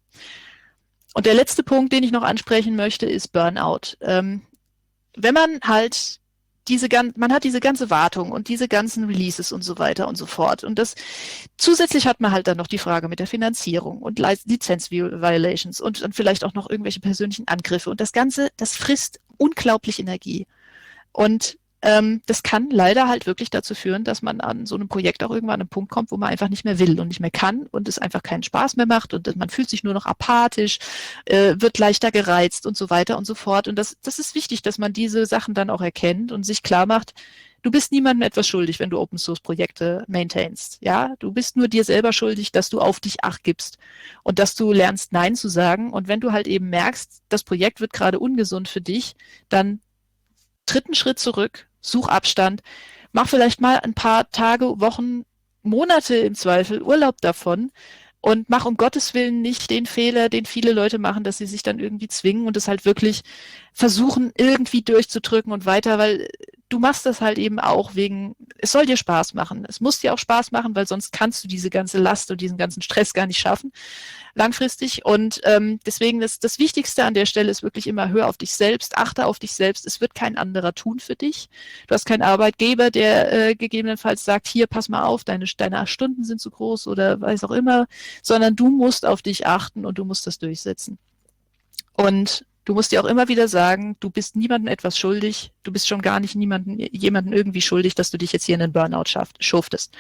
Und der letzte Punkt, den ich noch ansprechen möchte, ist Burnout. Ähm, wenn man halt diese gan man hat diese ganze Wartung und diese ganzen Releases und so weiter und so fort. Und das zusätzlich hat man halt dann noch die Frage mit der Finanzierung und Lizenz-Violations und dann vielleicht auch noch irgendwelche persönlichen Angriffe. Und das Ganze, das frisst unglaublich Energie. Und ähm, das kann leider halt wirklich dazu führen, dass man an so einem Projekt auch irgendwann an einen Punkt kommt, wo man einfach nicht mehr will und nicht mehr kann und es einfach keinen Spaß mehr macht und man fühlt sich nur noch apathisch, äh, wird leichter gereizt und so weiter und so fort. Und das, das ist wichtig, dass man diese Sachen dann auch erkennt und sich klar macht, du bist niemandem etwas schuldig, wenn du Open-Source-Projekte maintainst. Ja, du bist nur dir selber schuldig, dass du auf dich Acht gibst und dass du lernst, Nein zu sagen. Und wenn du halt eben merkst, das Projekt wird gerade ungesund für dich, dann tritt einen Schritt zurück, such Abstand, mach vielleicht mal ein paar Tage, Wochen, Monate im Zweifel Urlaub davon und mach um Gottes Willen nicht den Fehler, den viele Leute machen, dass sie sich dann irgendwie zwingen und es halt wirklich versuchen, irgendwie durchzudrücken und weiter, weil du machst das halt eben auch wegen, es soll dir Spaß machen. Es muss dir auch Spaß machen, weil sonst kannst du diese ganze Last und diesen ganzen Stress gar nicht schaffen, langfristig. Und ähm, deswegen das, das Wichtigste an der Stelle ist wirklich immer, hör auf dich selbst, achte auf dich selbst. Es wird kein anderer tun für dich. Du hast keinen Arbeitgeber, der äh, gegebenenfalls sagt, hier, pass mal auf, deine, deine Stunden sind zu groß oder weiß auch immer, sondern du musst auf dich achten und du musst das durchsetzen. Und du musst dir auch immer wieder sagen, du bist niemandem etwas schuldig, du bist schon gar nicht niemanden, jemanden irgendwie schuldig, dass du dich jetzt hier in einen Burnout schafft, schuftest.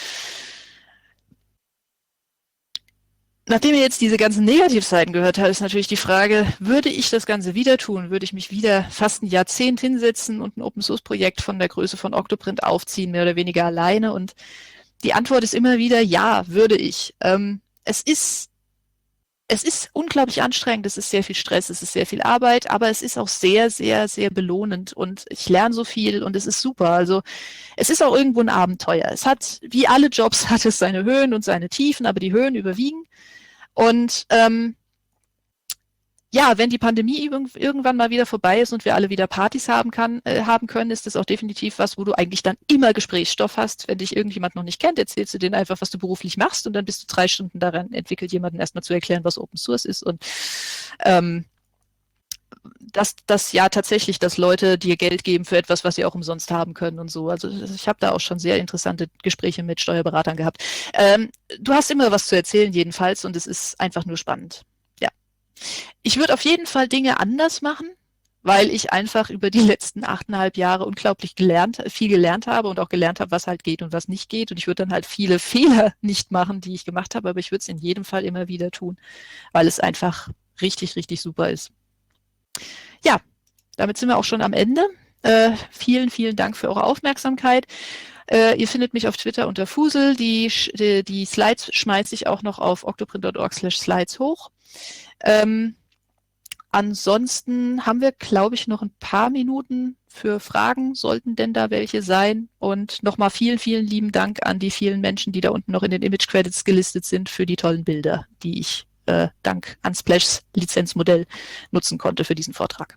Nachdem ihr jetzt diese ganzen Negativseiten gehört habt, ist natürlich die Frage, würde ich das Ganze wieder tun? Würde ich mich wieder fast ein Jahrzehnt hinsetzen und ein Open-Source-Projekt von der Größe von Octoprint aufziehen, mehr oder weniger alleine? Und die Antwort ist immer wieder, ja, würde ich. Ähm, es ist Es ist unglaublich anstrengend, es ist sehr viel Stress, es ist sehr viel Arbeit, aber es ist auch sehr, sehr, sehr belohnend und ich lerne so viel und es ist super. Also es ist auch irgendwo ein Abenteuer. Es hat, wie alle Jobs, hat es seine Höhen und seine Tiefen, aber die Höhen überwiegen. Und ähm, ja, wenn die Pandemie irgendwann mal wieder vorbei ist und wir alle wieder Partys haben, kann, äh, haben können, ist das auch definitiv was, wo du eigentlich dann immer Gesprächsstoff hast. Wenn dich irgendjemand noch nicht kennt, erzählst du denen einfach, was du beruflich machst und dann bist du drei Stunden daran entwickelt, jemanden erstmal zu erklären, was Open Source ist und ähm, dass das ja tatsächlich, dass Leute dir Geld geben für etwas, was sie auch umsonst haben können und so. Also ich habe da auch schon sehr interessante Gespräche mit Steuerberatern gehabt. Ähm, du hast immer was zu erzählen jedenfalls und es ist einfach nur spannend. Ja. Ich würde auf jeden Fall Dinge anders machen, weil ich einfach über die letzten achteinhalb Jahre unglaublich gelernt, viel gelernt habe und auch gelernt habe, was halt geht und was nicht geht. Und ich würde dann halt viele Fehler nicht machen, die ich gemacht habe, aber ich würde es in jedem Fall immer wieder tun, weil es einfach richtig, richtig super ist. Ja, damit sind wir auch schon am Ende. Äh, vielen, vielen Dank für eure Aufmerksamkeit. Äh, ihr findet mich auf Twitter unter Fusel. Die, die, die Slides schmeiße ich auch noch auf octoprint punkt org slash slides hoch. Ähm, ansonsten haben wir, glaube ich, noch ein paar Minuten für Fragen, sollten denn da welche sein. Und nochmal vielen, vielen lieben Dank an die vielen Menschen, die da unten noch in den Image Credits gelistet sind für die tollen Bilder, die ich äh, dank Unsplashs Lizenzmodell nutzen konnte für diesen Vortrag.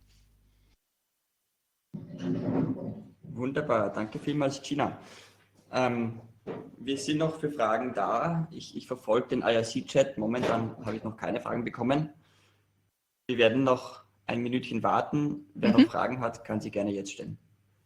Wunderbar, danke vielmals, Gina. Ähm, wir sind noch für Fragen da. Ich, ich verfolge den I R C-Chat. Momentan habe ich noch keine Fragen bekommen. Wir werden noch ein Minütchen warten. Wer mhm. noch Fragen hat, kann sie gerne jetzt stellen.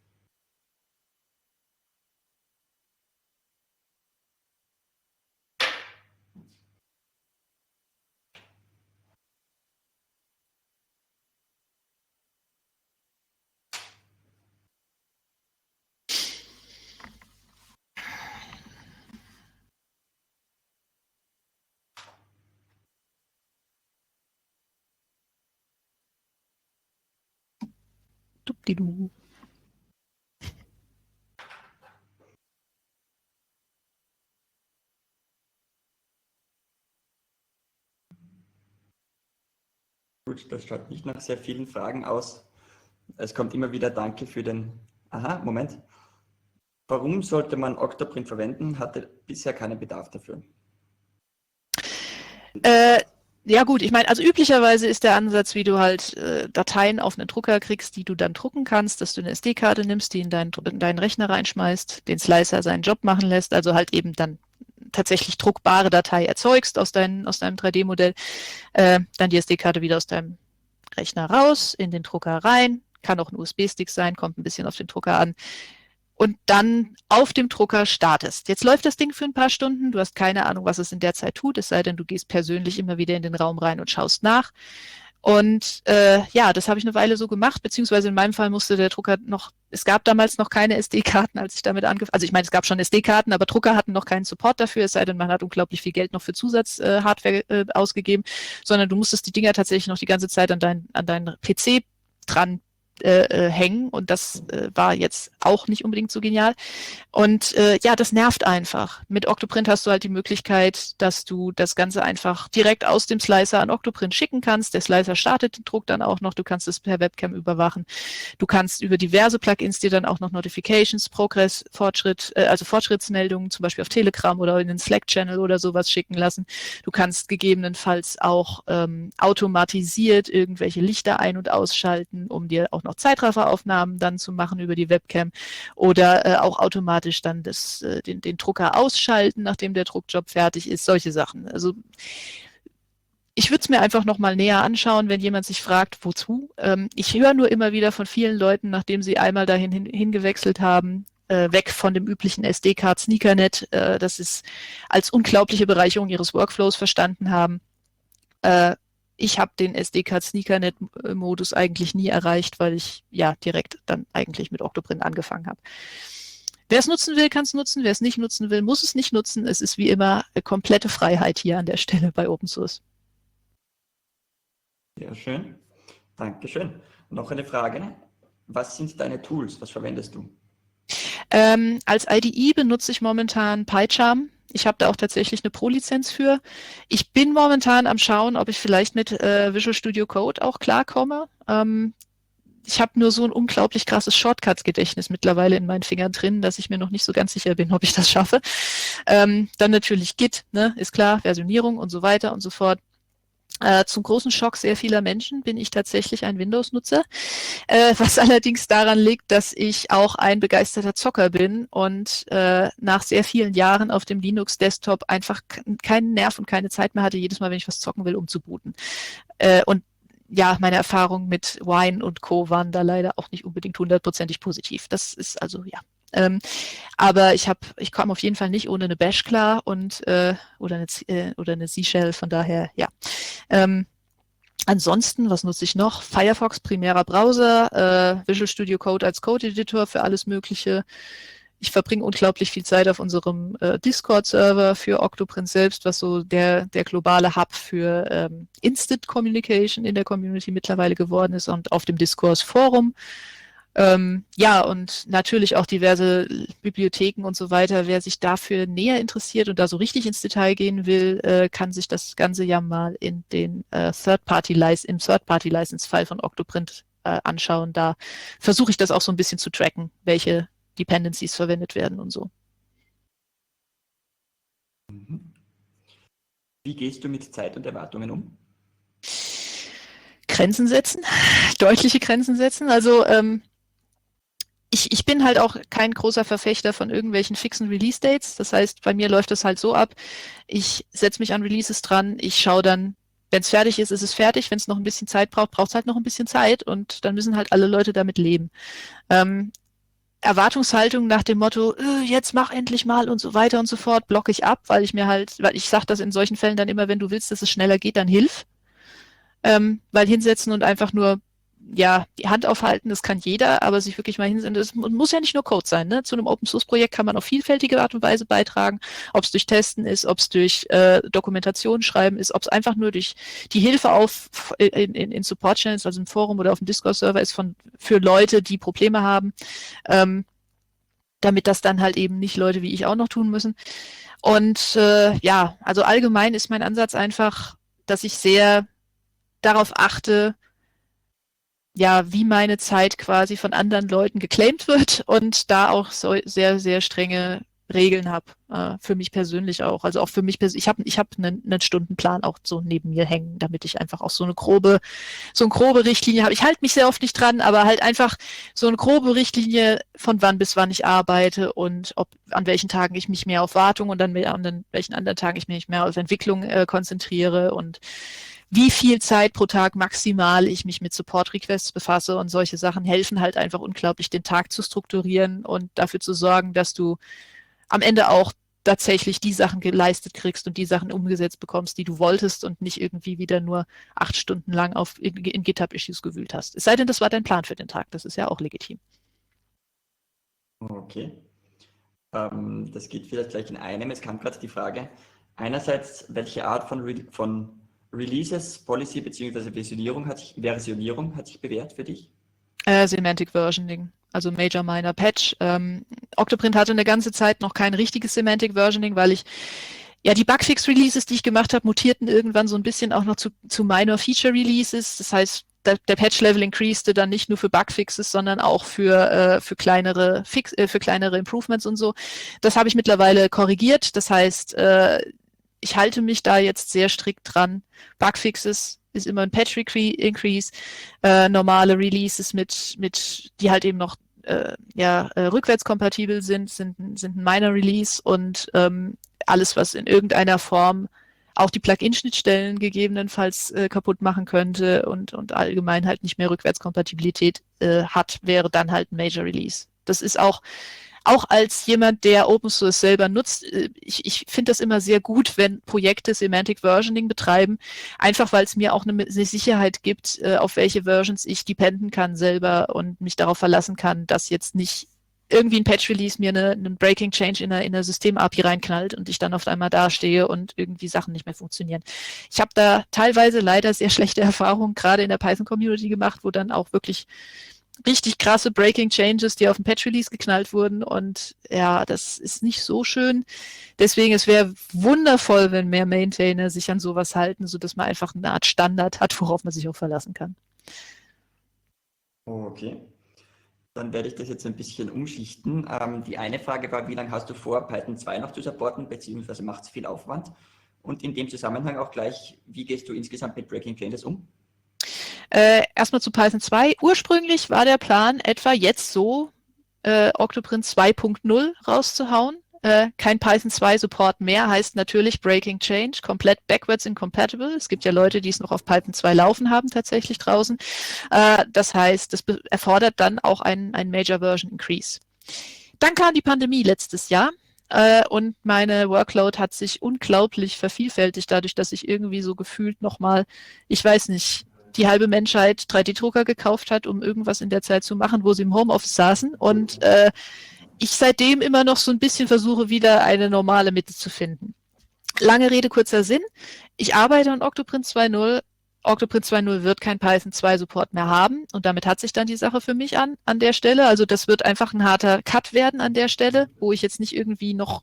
Dupdidu. Gut, das schaut nicht nach sehr vielen Fragen aus. Es kommt immer wieder Danke für den... Aha, Moment. Warum sollte man Octoprint verwenden? Hatte bisher keinen Bedarf dafür. Äh, ja gut, ich meine, also üblicherweise ist der Ansatz, wie du halt äh, Dateien auf einen Drucker kriegst, die du dann drucken kannst, dass du eine S D-Karte nimmst, die in deinen, in deinen Rechner reinschmeißt, den Slicer seinen Job machen lässt, also halt eben dann tatsächlich druckbare Datei erzeugst aus, dein, aus deinem drei D-Modell, äh, dann die S D-Karte wieder aus deinem Rechner raus, in den Drucker rein, kann auch ein U S B-Stick sein, kommt ein bisschen auf den Drucker an, und dann auf dem Drucker startest. Jetzt läuft das Ding für ein paar Stunden, du hast keine Ahnung, was es in der Zeit tut, es sei denn, du gehst persönlich immer wieder in den Raum rein und schaust nach. Und äh, ja, das habe ich eine Weile so gemacht, beziehungsweise in meinem Fall musste der Drucker noch, es gab damals noch keine S D-Karten, als ich damit angefangen, also ich meine, es gab schon S D-Karten, aber Drucker hatten noch keinen Support dafür, es sei denn, man hat unglaublich viel Geld noch für Zusatzhardware äh, äh, ausgegeben, sondern du musstest die Dinger tatsächlich noch die ganze Zeit an, dein, an deinen P C dran Äh, hängen, und das äh, war jetzt auch nicht unbedingt so genial. Und äh, ja, das nervt einfach. Mit Octoprint hast du halt die Möglichkeit, dass du das Ganze einfach direkt aus dem Slicer an Octoprint schicken kannst. Der Slicer startet den Druck dann auch noch, du kannst es per Webcam überwachen. Du kannst über diverse Plugins dir dann auch noch Notifications, Progress, Fortschritt, äh, also Fortschrittsmeldungen, zum Beispiel auf Telegram oder in den Slack-Channel oder sowas schicken lassen. Du kannst gegebenenfalls auch ähm, automatisiert irgendwelche Lichter ein- und ausschalten, um dir auch noch Zeitrafferaufnahmen dann zu machen über die Webcam, oder äh, auch automatisch dann das, äh, den, den Drucker ausschalten, nachdem der Druckjob fertig ist, solche Sachen. Also ich würde es mir einfach nochmal näher anschauen, wenn jemand sich fragt, wozu. Ähm, ich höre nur immer wieder von vielen Leuten, nachdem sie einmal dahin hin, hingewechselt haben, äh, weg von dem üblichen S D-Card Sneakernet, äh, das ist als unglaubliche Bereicherung ihres Workflows verstanden haben. Äh, Ich habe den S D-Card Sneakernet-Modus eigentlich nie erreicht, weil ich ja direkt dann eigentlich mit Octoprint angefangen habe. Wer es nutzen will, kann es nutzen. Wer es nicht nutzen will, muss es nicht nutzen. Es ist wie immer eine komplette Freiheit hier an der Stelle bei Open Source. Sehr schön. Dankeschön. Noch eine Frage. Was sind deine Tools? Was verwendest du? Ähm, als I D E benutze ich momentan PyCharm. Ich habe da auch tatsächlich eine Pro-Lizenz für. Ich bin momentan am Schauen, ob ich vielleicht mit äh, Visual Studio Code auch klarkomme. Ähm, ich habe nur so ein unglaublich krasses Shortcuts-Gedächtnis mittlerweile in meinen Fingern drin, dass ich mir noch nicht so ganz sicher bin, ob ich das schaffe. Ähm, dann natürlich Git, ne, ist klar, Versionierung und so weiter und so fort. Äh, zum großen Schock sehr vieler Menschen bin ich tatsächlich ein Windows-Nutzer, äh, was allerdings daran liegt, dass ich auch ein begeisterter Zocker bin und äh, nach sehr vielen Jahren auf dem Linux-Desktop einfach keinen Nerv und keine Zeit mehr hatte, jedes Mal, wenn ich was zocken will, umzubooten. Äh, und ja, meine Erfahrungen mit Wine und Co. waren da leider auch nicht unbedingt hundertprozentig positiv. Das ist also, ja. Ähm, aber ich habe, ich komme auf jeden Fall nicht ohne eine Bash klar und äh, oder eine äh, oder eine C-Shell, von daher, ja. Ähm, ansonsten, was nutze ich noch? Firefox, primärer Browser, äh, Visual Studio Code als Code-Editor für alles Mögliche. Ich verbringe unglaublich viel Zeit auf unserem äh, Discord-Server für Octoprint selbst, was so der, der globale Hub für ähm, Instant Communication in der Community mittlerweile geworden ist, und auf dem Diskurs-Forum. Ähm, ja, und natürlich auch diverse Bibliotheken und so weiter. Wer sich dafür näher interessiert und da so richtig ins Detail gehen will, äh, kann sich das Ganze ja mal in den äh, Third-Party-License, im Third-Party-License-File von Octoprint äh, anschauen. Da versuche ich das auch so ein bisschen zu tracken, welche Dependencies verwendet werden und so. Wie gehst du mit Zeit und Erwartungen um? Grenzen setzen, deutliche Grenzen setzen. Also ähm, ich, ich bin halt auch kein großer Verfechter von irgendwelchen fixen Release-Dates. Das heißt, bei mir läuft das halt so ab, ich setze mich an Releases dran, ich schaue dann, wenn es fertig ist, ist es fertig. Wenn es noch ein bisschen Zeit braucht, braucht es halt noch ein bisschen Zeit, und dann müssen halt alle Leute damit leben. Ähm, Erwartungshaltung nach dem Motto, äh, jetzt mach endlich mal und so weiter und so fort, blocke ich ab, weil ich mir halt, weil ich sage das in solchen Fällen dann immer, wenn du willst, dass es schneller geht, dann hilf. Ähm, weil hinsetzen und einfach nur ja, die Hand aufhalten, das kann jeder, aber sich wirklich mal hinsetzen, das muss ja nicht nur Code sein, ne? Zu einem Open-Source-Projekt kann man auf vielfältige Art und Weise beitragen, ob es durch Testen ist, ob es durch äh, Dokumentation schreiben ist, ob es einfach nur durch die Hilfe auf in, in, in Support-Channels, also im Forum oder auf dem Discord-Server ist von für Leute, die Probleme haben, ähm, damit das dann halt eben nicht Leute wie ich auch noch tun müssen. Und äh, ja, also allgemein ist mein Ansatz einfach, dass ich sehr darauf achte, ja, wie meine Zeit quasi von anderen Leuten geclaimt wird und da auch so sehr, sehr strenge Regeln habe, äh, für mich persönlich auch. Also auch für mich persönlich, ich habe ich hab einen, einen Stundenplan auch so neben mir hängen, damit ich einfach auch so eine grobe, so eine grobe Richtlinie habe. Ich halte mich sehr oft nicht dran, aber halt einfach so eine grobe Richtlinie, von wann bis wann ich arbeite und ob an welchen Tagen ich mich mehr auf Wartung und dann an welchen anderen Tagen ich mich mehr auf Entwicklung äh, konzentriere und wie viel Zeit pro Tag maximal ich mich mit Support-Requests befasse und solche Sachen helfen halt einfach unglaublich, den Tag zu strukturieren und dafür zu sorgen, dass du am Ende auch tatsächlich die Sachen geleistet kriegst und die Sachen umgesetzt bekommst, die du wolltest und nicht irgendwie wieder nur acht Stunden lang auf, in, in GitHub-Issues gewühlt hast. Es sei denn, das war dein Plan für den Tag. Das ist ja auch legitim. Okay. Ähm, das geht vielleicht gleich in einem. Es kam gerade die Frage, einerseits, welche Art von, Re von Releases, Policy bzw. Versionierung hat sich, Versionierung hat sich bewährt für dich? Äh, Semantic Versioning, also Major, Minor, Patch. Ähm, Octoprint hatte eine ganze Zeit noch kein richtiges Semantic Versioning, weil ich, ja, die Bugfix-Releases, die ich gemacht habe, mutierten irgendwann so ein bisschen auch noch zu, zu Minor Feature Releases. Das heißt, der, der Patch-Level increaste dann nicht nur für Bugfixes, sondern auch für, äh, für kleinere Fix, äh, für kleinere Improvements und so. Das habe ich mittlerweile korrigiert. Das heißt, äh, ich halte mich da jetzt sehr strikt dran. Bugfixes ist immer ein Patch-Increase, äh, normale Releases mit, mit, die halt eben noch äh, ja, äh, rückwärtskompatibel sind, sind, sind ein Minor-Release und ähm, alles, was in irgendeiner Form auch die Plugin-Schnittstellen gegebenenfalls äh, kaputt machen könnte und, und allgemein halt nicht mehr Rückwärtskompatibilität äh, hat, wäre dann halt ein Major-Release. Das ist auch Auch als jemand, der Open Source selber nutzt, ich, ich finde das immer sehr gut, wenn Projekte Semantic Versioning betreiben, einfach weil es mir auch eine, eine Sicherheit gibt, auf welche Versions ich dependen kann selber und mich darauf verlassen kann, dass jetzt nicht irgendwie ein Patch-Release mir eine, einen Breaking Change in einer, in einer System-A P I reinknallt und ich dann auf einmal dastehe und irgendwie Sachen nicht mehr funktionieren. Ich habe da teilweise leider sehr schlechte Erfahrungen, gerade in der Python-Community gemacht, wo dann auch wirklich richtig krasse Breaking Changes, die auf den Patch-Release geknallt wurden und ja, das ist nicht so schön. Deswegen, es wäre wundervoll, wenn mehr Maintainer sich an sowas halten, sodass man einfach eine Art Standard hat, worauf man sich auch verlassen kann. Okay, dann werde ich das jetzt ein bisschen umschichten. Ähm, die eine Frage war, wie lange hast du vor, Python zwei noch zu supporten, beziehungsweise macht es viel Aufwand? Und in dem Zusammenhang auch gleich, wie gehst du insgesamt mit Breaking Changes um? Äh, erstmal zu Python zwei. Ursprünglich war der Plan, etwa jetzt so äh, Octoprint zwei Punkt null rauszuhauen. Äh, kein Python zwei Support mehr, heißt natürlich Breaking Change, komplett backwards incompatible. Es gibt ja Leute, die es noch auf Python zwei laufen haben, tatsächlich draußen. Äh, das heißt, das erfordert dann auch einen, einen Major Version Increase. Dann kam die Pandemie letztes Jahr. Uh, und meine Workload hat sich unglaublich vervielfältigt, dadurch, dass ich irgendwie so gefühlt nochmal, ich weiß nicht, die halbe Menschheit drei D Drucker gekauft hat, um irgendwas in der Zeit zu machen, wo sie im Homeoffice saßen und äh, ich seitdem immer noch so ein bisschen versuche, wieder eine normale Mitte zu finden. Lange Rede, kurzer Sinn. Ich arbeite an Octoprint zwei Punkt null. Octoprint zwei Punkt null wird kein Python zwei Support mehr haben und damit hat sich dann die Sache für mich an, an der Stelle. Also das wird einfach ein harter Cut werden an der Stelle, wo ich jetzt nicht irgendwie noch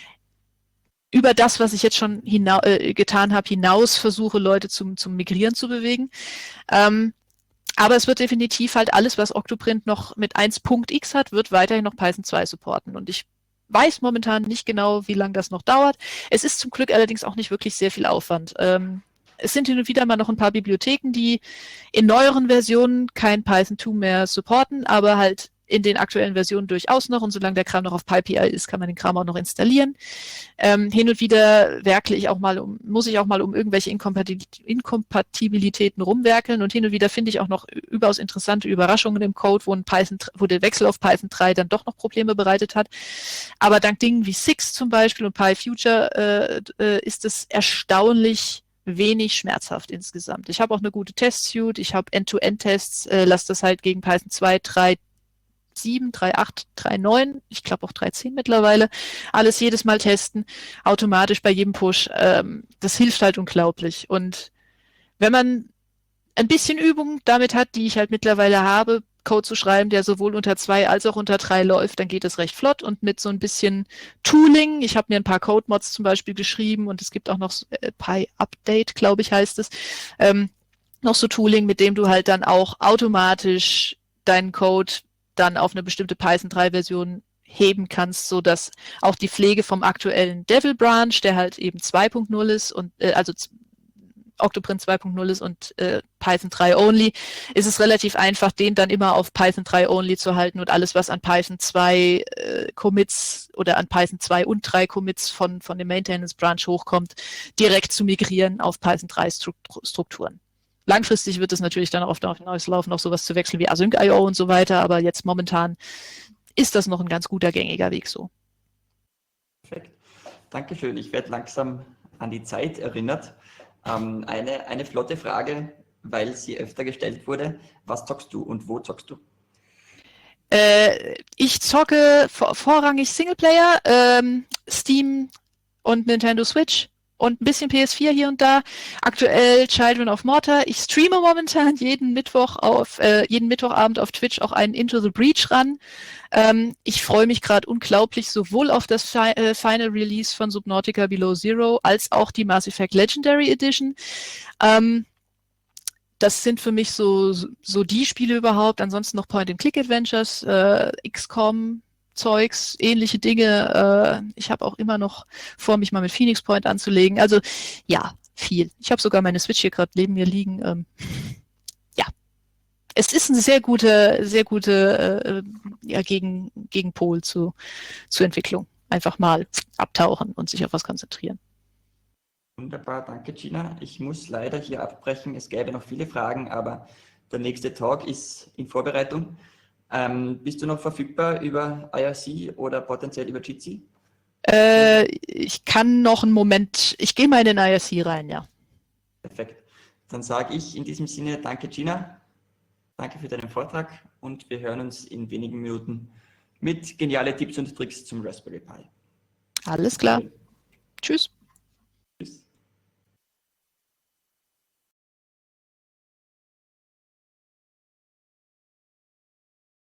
über das, was ich jetzt schon hina- äh, getan habe, hinaus versuche, Leute zum, zum Migrieren zu bewegen. Ähm, aber es wird definitiv halt alles, was Octoprint noch mit eins Punkt x hat, wird weiterhin noch Python zwei supporten. Und ich weiß momentan nicht genau, wie lange das noch dauert. Es ist zum Glück allerdings auch nicht wirklich sehr viel Aufwand. Ähm, es sind hin und wieder mal noch ein paar Bibliotheken, die in neueren Versionen kein Python zwei mehr supporten, aber halt in den aktuellen Versionen durchaus noch und solange der Kram noch auf PyPI ist, kann man den Kram auch noch installieren. Ähm, hin und wieder werkle ich auch mal um, muss ich auch mal um irgendwelche Inkompatibilitäten rumwerkeln und hin und wieder finde ich auch noch überaus interessante Überraschungen im Code, wo ein Python, wo der Wechsel auf Python drei dann doch noch Probleme bereitet hat. Aber dank Dingen wie Six zum Beispiel und PyFuture äh, äh, ist es erstaunlich wenig schmerzhaft insgesamt. Ich habe auch eine gute Test-Suite, ich habe End-to-End-Tests, äh, lasse das halt gegen Python zwei, drei, sieben, drei Punkt acht, drei Punkt neun, ich glaube auch drei Punkt zehn mittlerweile, alles jedes Mal testen, automatisch bei jedem Push. Ähm, das hilft halt unglaublich. Und wenn man ein bisschen Übung damit hat, die ich halt mittlerweile habe, Code zu schreiben, der sowohl unter zwei als auch unter drei läuft, dann geht es recht flott und mit so ein bisschen Tooling, ich habe mir ein paar Code-Mods zum Beispiel geschrieben und es gibt auch noch äh, PyUpdate, glaube ich, heißt es, ähm, noch so Tooling, mit dem du halt dann auch automatisch deinen Code dann auf eine bestimmte Python drei Version heben kannst, so dass auch die Pflege vom aktuellen Devil Branch, der halt eben zwei Punkt null ist und äh, also Octoprint zwei Punkt null ist und äh, Python drei only, ist es relativ einfach, den dann immer auf Python drei only zu halten und alles, was an Python zwei äh, Commits oder an Python zwei und drei Commits von, von dem Maintenance Branch hochkommt, direkt zu migrieren auf Python drei Strukturen. Langfristig wird es natürlich dann auch auf neues Laufen noch sowas zu wechseln wie Async Punkt i o und so weiter, aber jetzt momentan ist das noch ein ganz guter, gängiger Weg so. Perfekt. Dankeschön. Ich werde langsam an die Zeit erinnert. Ähm, eine, eine flotte Frage, weil sie öfter gestellt wurde. Was zockst du und wo zockst du? Äh, ich zocke vor, vorrangig Singleplayer, ähm, Steam und Nintendo Switch. Und ein bisschen P S vier hier und da. Aktuell Children of Morta. Ich streame momentan jeden Mittwoch auf, äh, jeden Mittwochabend auf Twitch auch einen Into the Breach ran. Ähm, ich freue mich gerade unglaublich sowohl auf das Fi- äh, Final Release von Subnautica Below Zero als auch die Mass Effect Legendary Edition. Ähm, das sind für mich so, so die Spiele überhaupt. Ansonsten noch Point-and-Click-Adventures, äh, X COM, Zeugs, ähnliche Dinge. Äh, ich habe auch immer noch vor, mich mal mit Phoenix Point anzulegen. Also ja, viel. Ich habe sogar meine Switch hier gerade neben mir liegen. Ähm, ja, es ist ein sehr guter, sehr gute äh, ja, gegen, Gegenpol zu, zur Entwicklung. Einfach mal abtauchen und sich auf was konzentrieren. Wunderbar, danke Gina. Ich muss leider hier abbrechen. Es gäbe noch viele Fragen, aber der nächste Talk ist in Vorbereitung. Ähm, bist du noch verfügbar über I R C oder potenziell über Jitsi? Äh, ich kann noch einen Moment, ich gehe mal in den I R C rein, ja. Perfekt. Dann sage ich in diesem Sinne danke Gina, danke für deinen Vortrag und wir hören uns in wenigen Minuten mit genialen Tipps und Tricks zum Raspberry Pi. Alles klar. Tschüss.